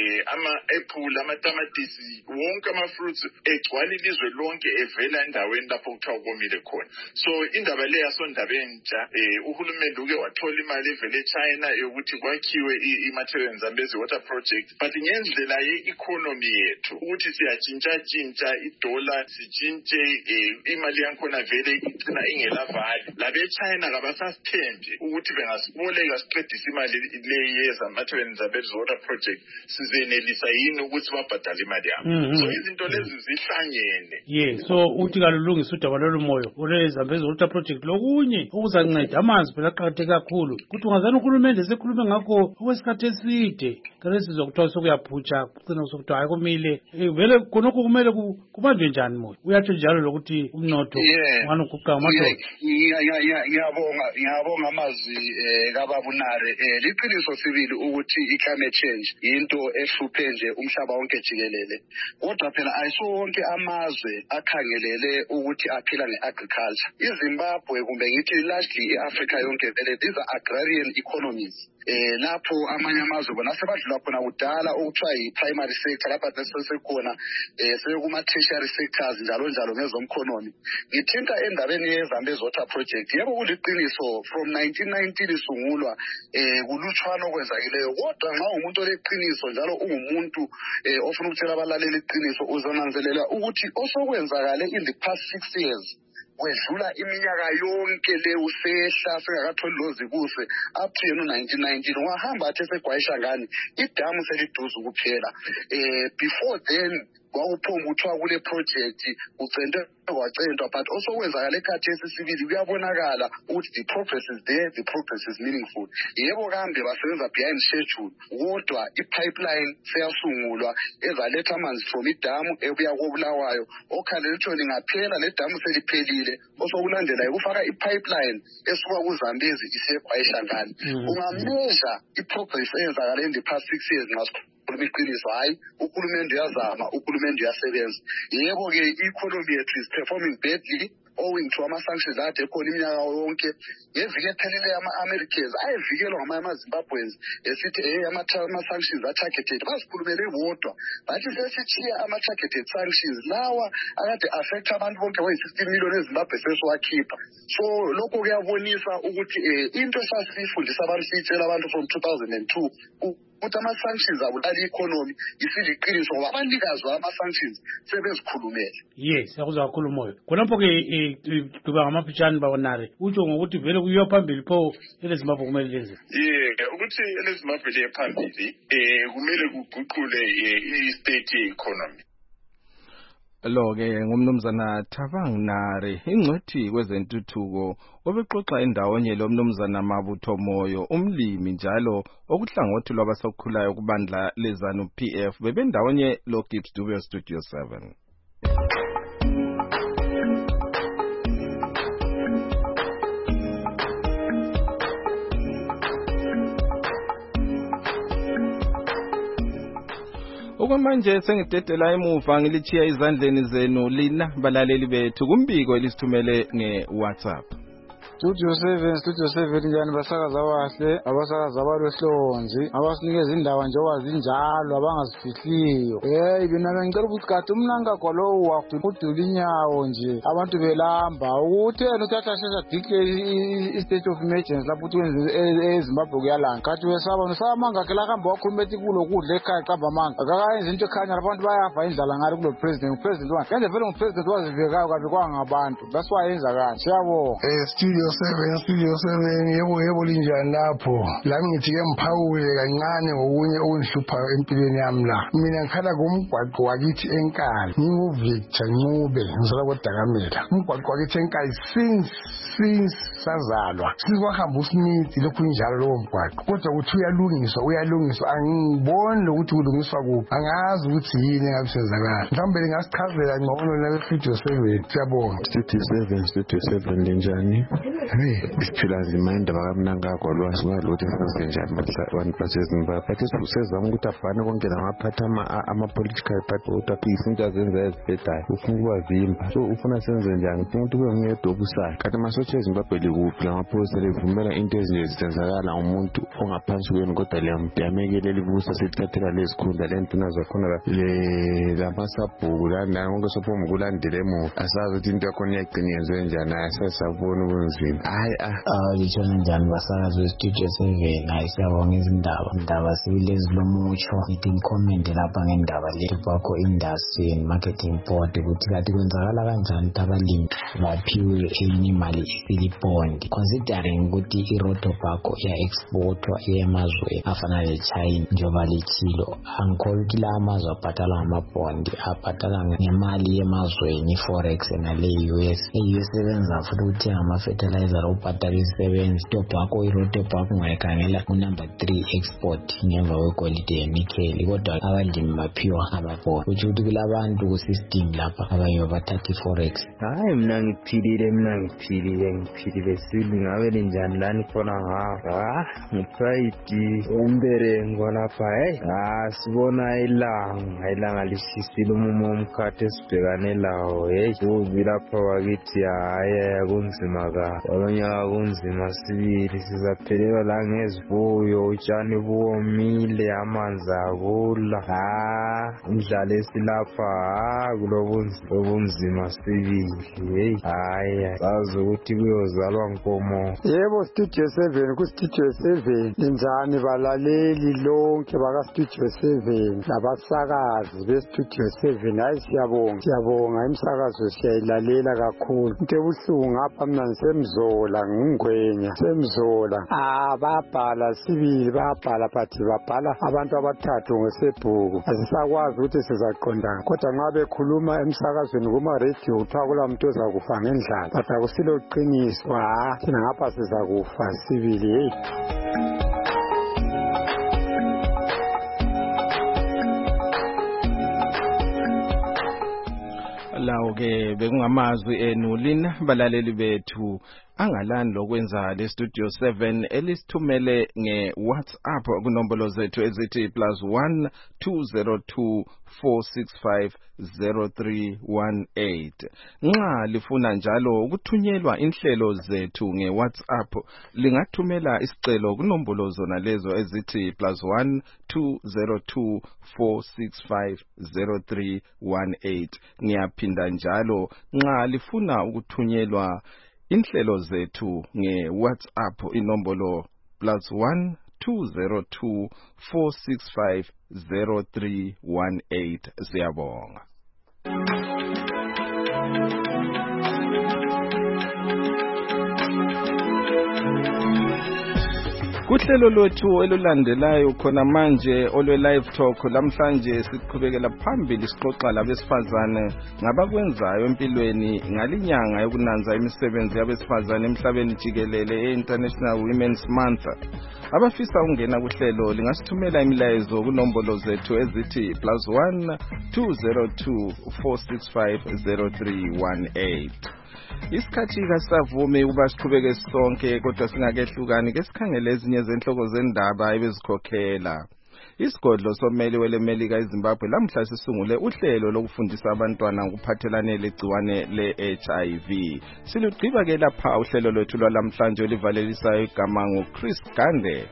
[SPEAKER 13] ama-apple amatamatisi wonke ama-fruits egcwala ilizwe lonke evela endaweni lapho kuthiwa komile khona. So indaba le yasondaba entsha uhulumende uke wathola imali evele eChina yokuthi kwakhiwe iMatabeleland Zambezi water project but ngendlela ye-economy yethu ukuthi siyatshintsha-tshintsha idola sitshintshe imali yakhona vele igcina ingelavali. Labe China kabasasithembi ukuthi bengasiboleka siqedise imali le yeza Matabeleland Zambezi water project sizenelisa yini ukuthi babhadale imali yabo. So izinto lezi zihlangene.
[SPEAKER 2] Ye so uthi kalulungisa udaba lolumoyo ule Zambezi water project lokunye okuzanceda amanzi phela aqhatheke kakhulu ukuthi ungazana uhulumende sekhulume ngakho okwesikhathi eside kale sizwa kuthiwa sokuyaphutsha kucina sokuthiwa hayi kumile vele khonokho kumele kubanjwe njani moyo uyatsho njalo lokuthi umnotho ngani ukuqa amadoda.
[SPEAKER 20] Ngiyabonga ngiyabonga amazwi kaBaba Nare. Liqiniso sibili ukuthi i-climate change into ehluphe nje umhlaba wonke jikelele kodwa phela ayisonke amazwe akhangelele ukuthi aphila nge-agriculture. iZimbabwe kumbe ngithi largely i-Africa yonke vele these are agrarian economies. Eh lapho amanye amazwe bona sebadlula khona kudala okuthiwa yi-primary sector lapha sesekhona eh sekuma tertiary sectors njalo njalo ngezomkhonomi. Ngithinta endabeni yeZambezi water project yebo kuliqiniso from nineteen ninety lisungulwa eh kulutshwana okwenzakileyo kodwa nxa umuntu oleqiniso njalo ungumuntu eh ofuna ukutshela abalaleli iqiniso uzonanzelela ukuthi osokwenzakale in the past six years wedlula iminyaka yonke le usehla sengakatholi lozi kuse up to yena nineteen nineteen wahamba athe segwayisha ngani idamu seliduze ukuphela. Eh before then kwakuphomba uthiwa kule project ucente wacentwa but also kwenzakala ekhathi esisibili kuyabonakala ukuthi the progress is there, the progress is meaningful. Yebo kambe basebenza behind schedule kodwa i-pipeline seyasungulwa ezaletha amanzi from idamu ebuya koBulawayo okhalela ukuthi lingaphela le damu seliphelile osokulandela ukufaka i-pipeline esuka kuZambezi isegwayisha ngani. Ungameasure i-progress eyenzakala in the past six years ngaso iqiniso hayi uhulumende uyazama uhulumende uyasebenza. Yebo ke i-economy yethu is performing badly owing to ama-sanctions ade ekhona iminyaka yonke. Ngeviki ephelele ama-Americans ayevikelwa ngamanye ama-Zimbabweans esithi eh ama-sanctions are-targeted basikhulumele bodwa bathi sesitshiya ama-targeted sanctions lawa akade affect abantu bonke bayi-sixteen million eZimbabwe sesiwakhipha. So lokho kuyabonisa ukuthi into esasifundisa abantu siyitshela abantu from two thousand two ukuthi ama-sanctions abulala i-economy isiliqiniso ngoba abanikazi bama-sanctions sebezikhulumele.
[SPEAKER 2] Yes, yakuzwa kakhulu Moyo. Khonapho-ke duba ngamafitshane babonare utsho ngokuthi vele kuyiwa phambili pho eleZimbabwe kumele lenze.
[SPEAKER 13] Yeah, ukuthi eleZimbabwe liye phambili eh kumele kuguqule i-state ye-economy.
[SPEAKER 4] Lo-ke ngumnumzana Thabang Nare, ingcwethi kwezentuthuko obexoxa endawonye lo mnumzana Mabutho Moyo, umlimi njalo okuhlangothi lwabasakhulayo kubandla leZANU P F, bebendawonye lo Gibbs Dube Studio seven. Okwamanje sengidedela emuva ngilichiya izandleni zenu lina balaleli bethu kumbiko elisithumele nge-WhatsApp.
[SPEAKER 22] Studio seven, Studio seven njani basakaza kahle, abasakaza abalwehlonzi, abasinikeza indaba nje wazinjalo abangazifihliyo. Hey, mina ngicela ukuthi kade umnanga kwalowo wakuthi udula inyawo nje abantu belamba uthena uthatha shesha declare i-state of emergency lapho uthi wenze eZimbabwe kuyalanga. Kade wesaba nosamanga ke la hamba wakhuluma ethi kulo kudla ekhaya qaba manga. Akakayenza into ekhanya abantu bayafa indlala ngalo kulo president, president wakhe. Kanti vele ngupresident wazivekayo kabi kwangabantu. That's why yenza kanje. Siyabonga.
[SPEAKER 20] Eh studio seven, Studio seven, yebo yebo linjani lapho. La ngithi ke mphawule kancane ngokunye okungihluphayo empilweni yami la. Mina ngikhala ngomgwaqo wakithi enkali. Nginguvictor Ncube, ngizala koDakamela. Umgwaqo wakithi enkali since since sazalwa. Sikwahamba uSmith lokhu njalo lowo mgwaqo. Kodwa ukuthi uyalungiswa, uyalungiswa angiboni ukuthi ulungiswa kuphi. Angazi ukuthi yini engabisenzakala. Mhlawumbe ngasichazela ngcono na Studio seven. Siyabonga.
[SPEAKER 14] Studio seven, Studio seven linjani? Hey, isiphila nzima indaba kaMnangagwa lwazi ngalutho esenzenjani abantu baseZimbabwe. Bathi usezama ukuthi afane konke namaphatha ama-political party ukuthi izinto azenza ezibhedayo ufuna ukubavimba. So ufuna senze njani? Ufuna ukuthi kube nguyedwa obusayo. Kanti amasotsha eZimbabwe likuphi lamaphoyisa levumela into ezinje zisenzakala umuntu ongaphansi kwenu kodwa liyamekelela ibusa selithathela lezikhundla lento zakhona lamasabhuku lana konke sophomba ukulandela emuva. Asazi ukuthi into yakhona iyagcina yenziwe njani, asasabona ubunzima.
[SPEAKER 15] Hayi ah litshona njani basakazi weStudio seven. Hayi siyabonga izindaba indaba sibile zilomutsho ngithi ngicomment lapha ngendaba lethu bakho industry marketing board ukuthi kathi kwenzakala kanjani abalimi baphiwe enye imali esilibond considering ukuthi iroto bakho ya exportwa emazweni afana leChina njengoba lithilo. Angikholwa ukuthi la amazwe abhatala amabond abhatala ngemali yemazweni forex nale U S e-U S sebenza futhi uthenga ama-fertilizer ubhatala isebenzi tobacco iroto bakho ungayikhangela unumber three export ngemva kwegolide yenickel kodwa abalimi baphiwa amabond uthi ukuthi kulabantu ku-system lapha abanye babathatha i-forex.
[SPEAKER 18] Hayi mina ngiphilile mina ngiphilile ngiphilile sibili ngabe linjani lani khona ngapha ah ngipride umberengo lapha hey ah sibona ilanga ilanga lishisile umumo omkhathi esibhekane lawo hey ubi lapha wakithi hayi kunzima ka abanye kunzima sibili sizaphelelwa la ngezivuyo utshani buwomile amanzi akula ah indlala esilapha ah kulobunzima obunzima sibili hey hayi sazi ukuthi kuyozalwa nkomo.
[SPEAKER 22] Yebo Studio seven ku Studio seven linjani balaleli lonke baka Studio seven nabasakazi be Studio seven. Hayi siyabonga siyabonga imsakazo siyayilalela kakhulu. Into ebuhlungu ngapha mina ngisemzola ngingwenya semzola ah babhala sibili babhala bathi babhala abantu abathathu ngesebhuku asisakwazi ukuthi sizaqondana kodwa nxa bekhuluma emsakazweni kuma radio kuthiwa kula muntu ozakufa ngendlala but akusilo qiniso ah thina ngapha sizakufa sibili hey.
[SPEAKER 4] Lawo ke bekungamazwi enu lina balaleli bethu angalani lokwenza le Studio seven elisithumele nge-WhatsApp kunombolo zethu ezithi plus one two zero two four six five zero three one eight. Nxa lifuna njalo ukuthunyelwa inhlelo zethu nge-WhatsApp lingathumela isicelo kunombolo zona lezo ezithi plus one two zero two four six five zero three one eight. Ngiyaphinda njalo nxa lifuna ukuthunyelwa inhlelo zethu nge-WhatsApp inombolo plus one two zero two four six five zero three one eight. Siyabonga. Kuhlelo lwethu elulandelayo khona manje olwe live talk lamhlanje siqhubekela phambili sixoxa labesifazane ngabakwenzayo empilweni ngalinyanga yokunanza imisebenzi yabesifazane emhlabeni jikelele e-International Women's Month. Abafisa ukungena kuhlelo lingasithumela imilayezo kunombolo zethu ezithi plus one two zero two four six five zero three one eight. Isikhathi kasavumi ukuba siqhubeke sonke kodwa singakehlukani ke sikhangele ezinye zenhloko zendaba ebezikhokhela. Isigodlo sommeli welemelika eZimbabwe lamhla sisungule uhlelo lokufundisa abantwana ngokuphathelane legciwane le-H I V. Silugqiba ke lapha uhlelo lwethu lwalamhlanje olivalelisayo igama nguChris Gande.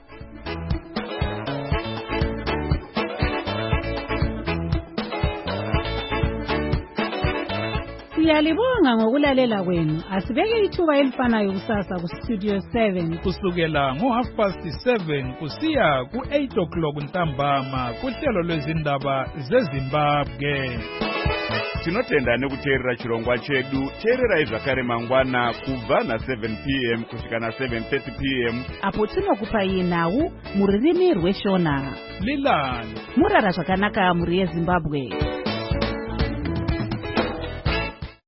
[SPEAKER 5] Siyalibonga ngokulalela kwenu. Asibeke ithuba elifanayo kusasa ku Studio seven
[SPEAKER 12] kusukela ngo half past seven kusiya ku eight o'clock ntambama kuhlelo lwezindaba zeZimbabwe.
[SPEAKER 1] Tinotenda nekuteerera chirongwa chedu. Teererai zvakare mangwana kubva na seven p m kusvika na seven thirty p m
[SPEAKER 5] apo tinokupai nhau mururimi rweshona.
[SPEAKER 12] Lilani
[SPEAKER 5] murara zvakanaka muri yeZimbabwe.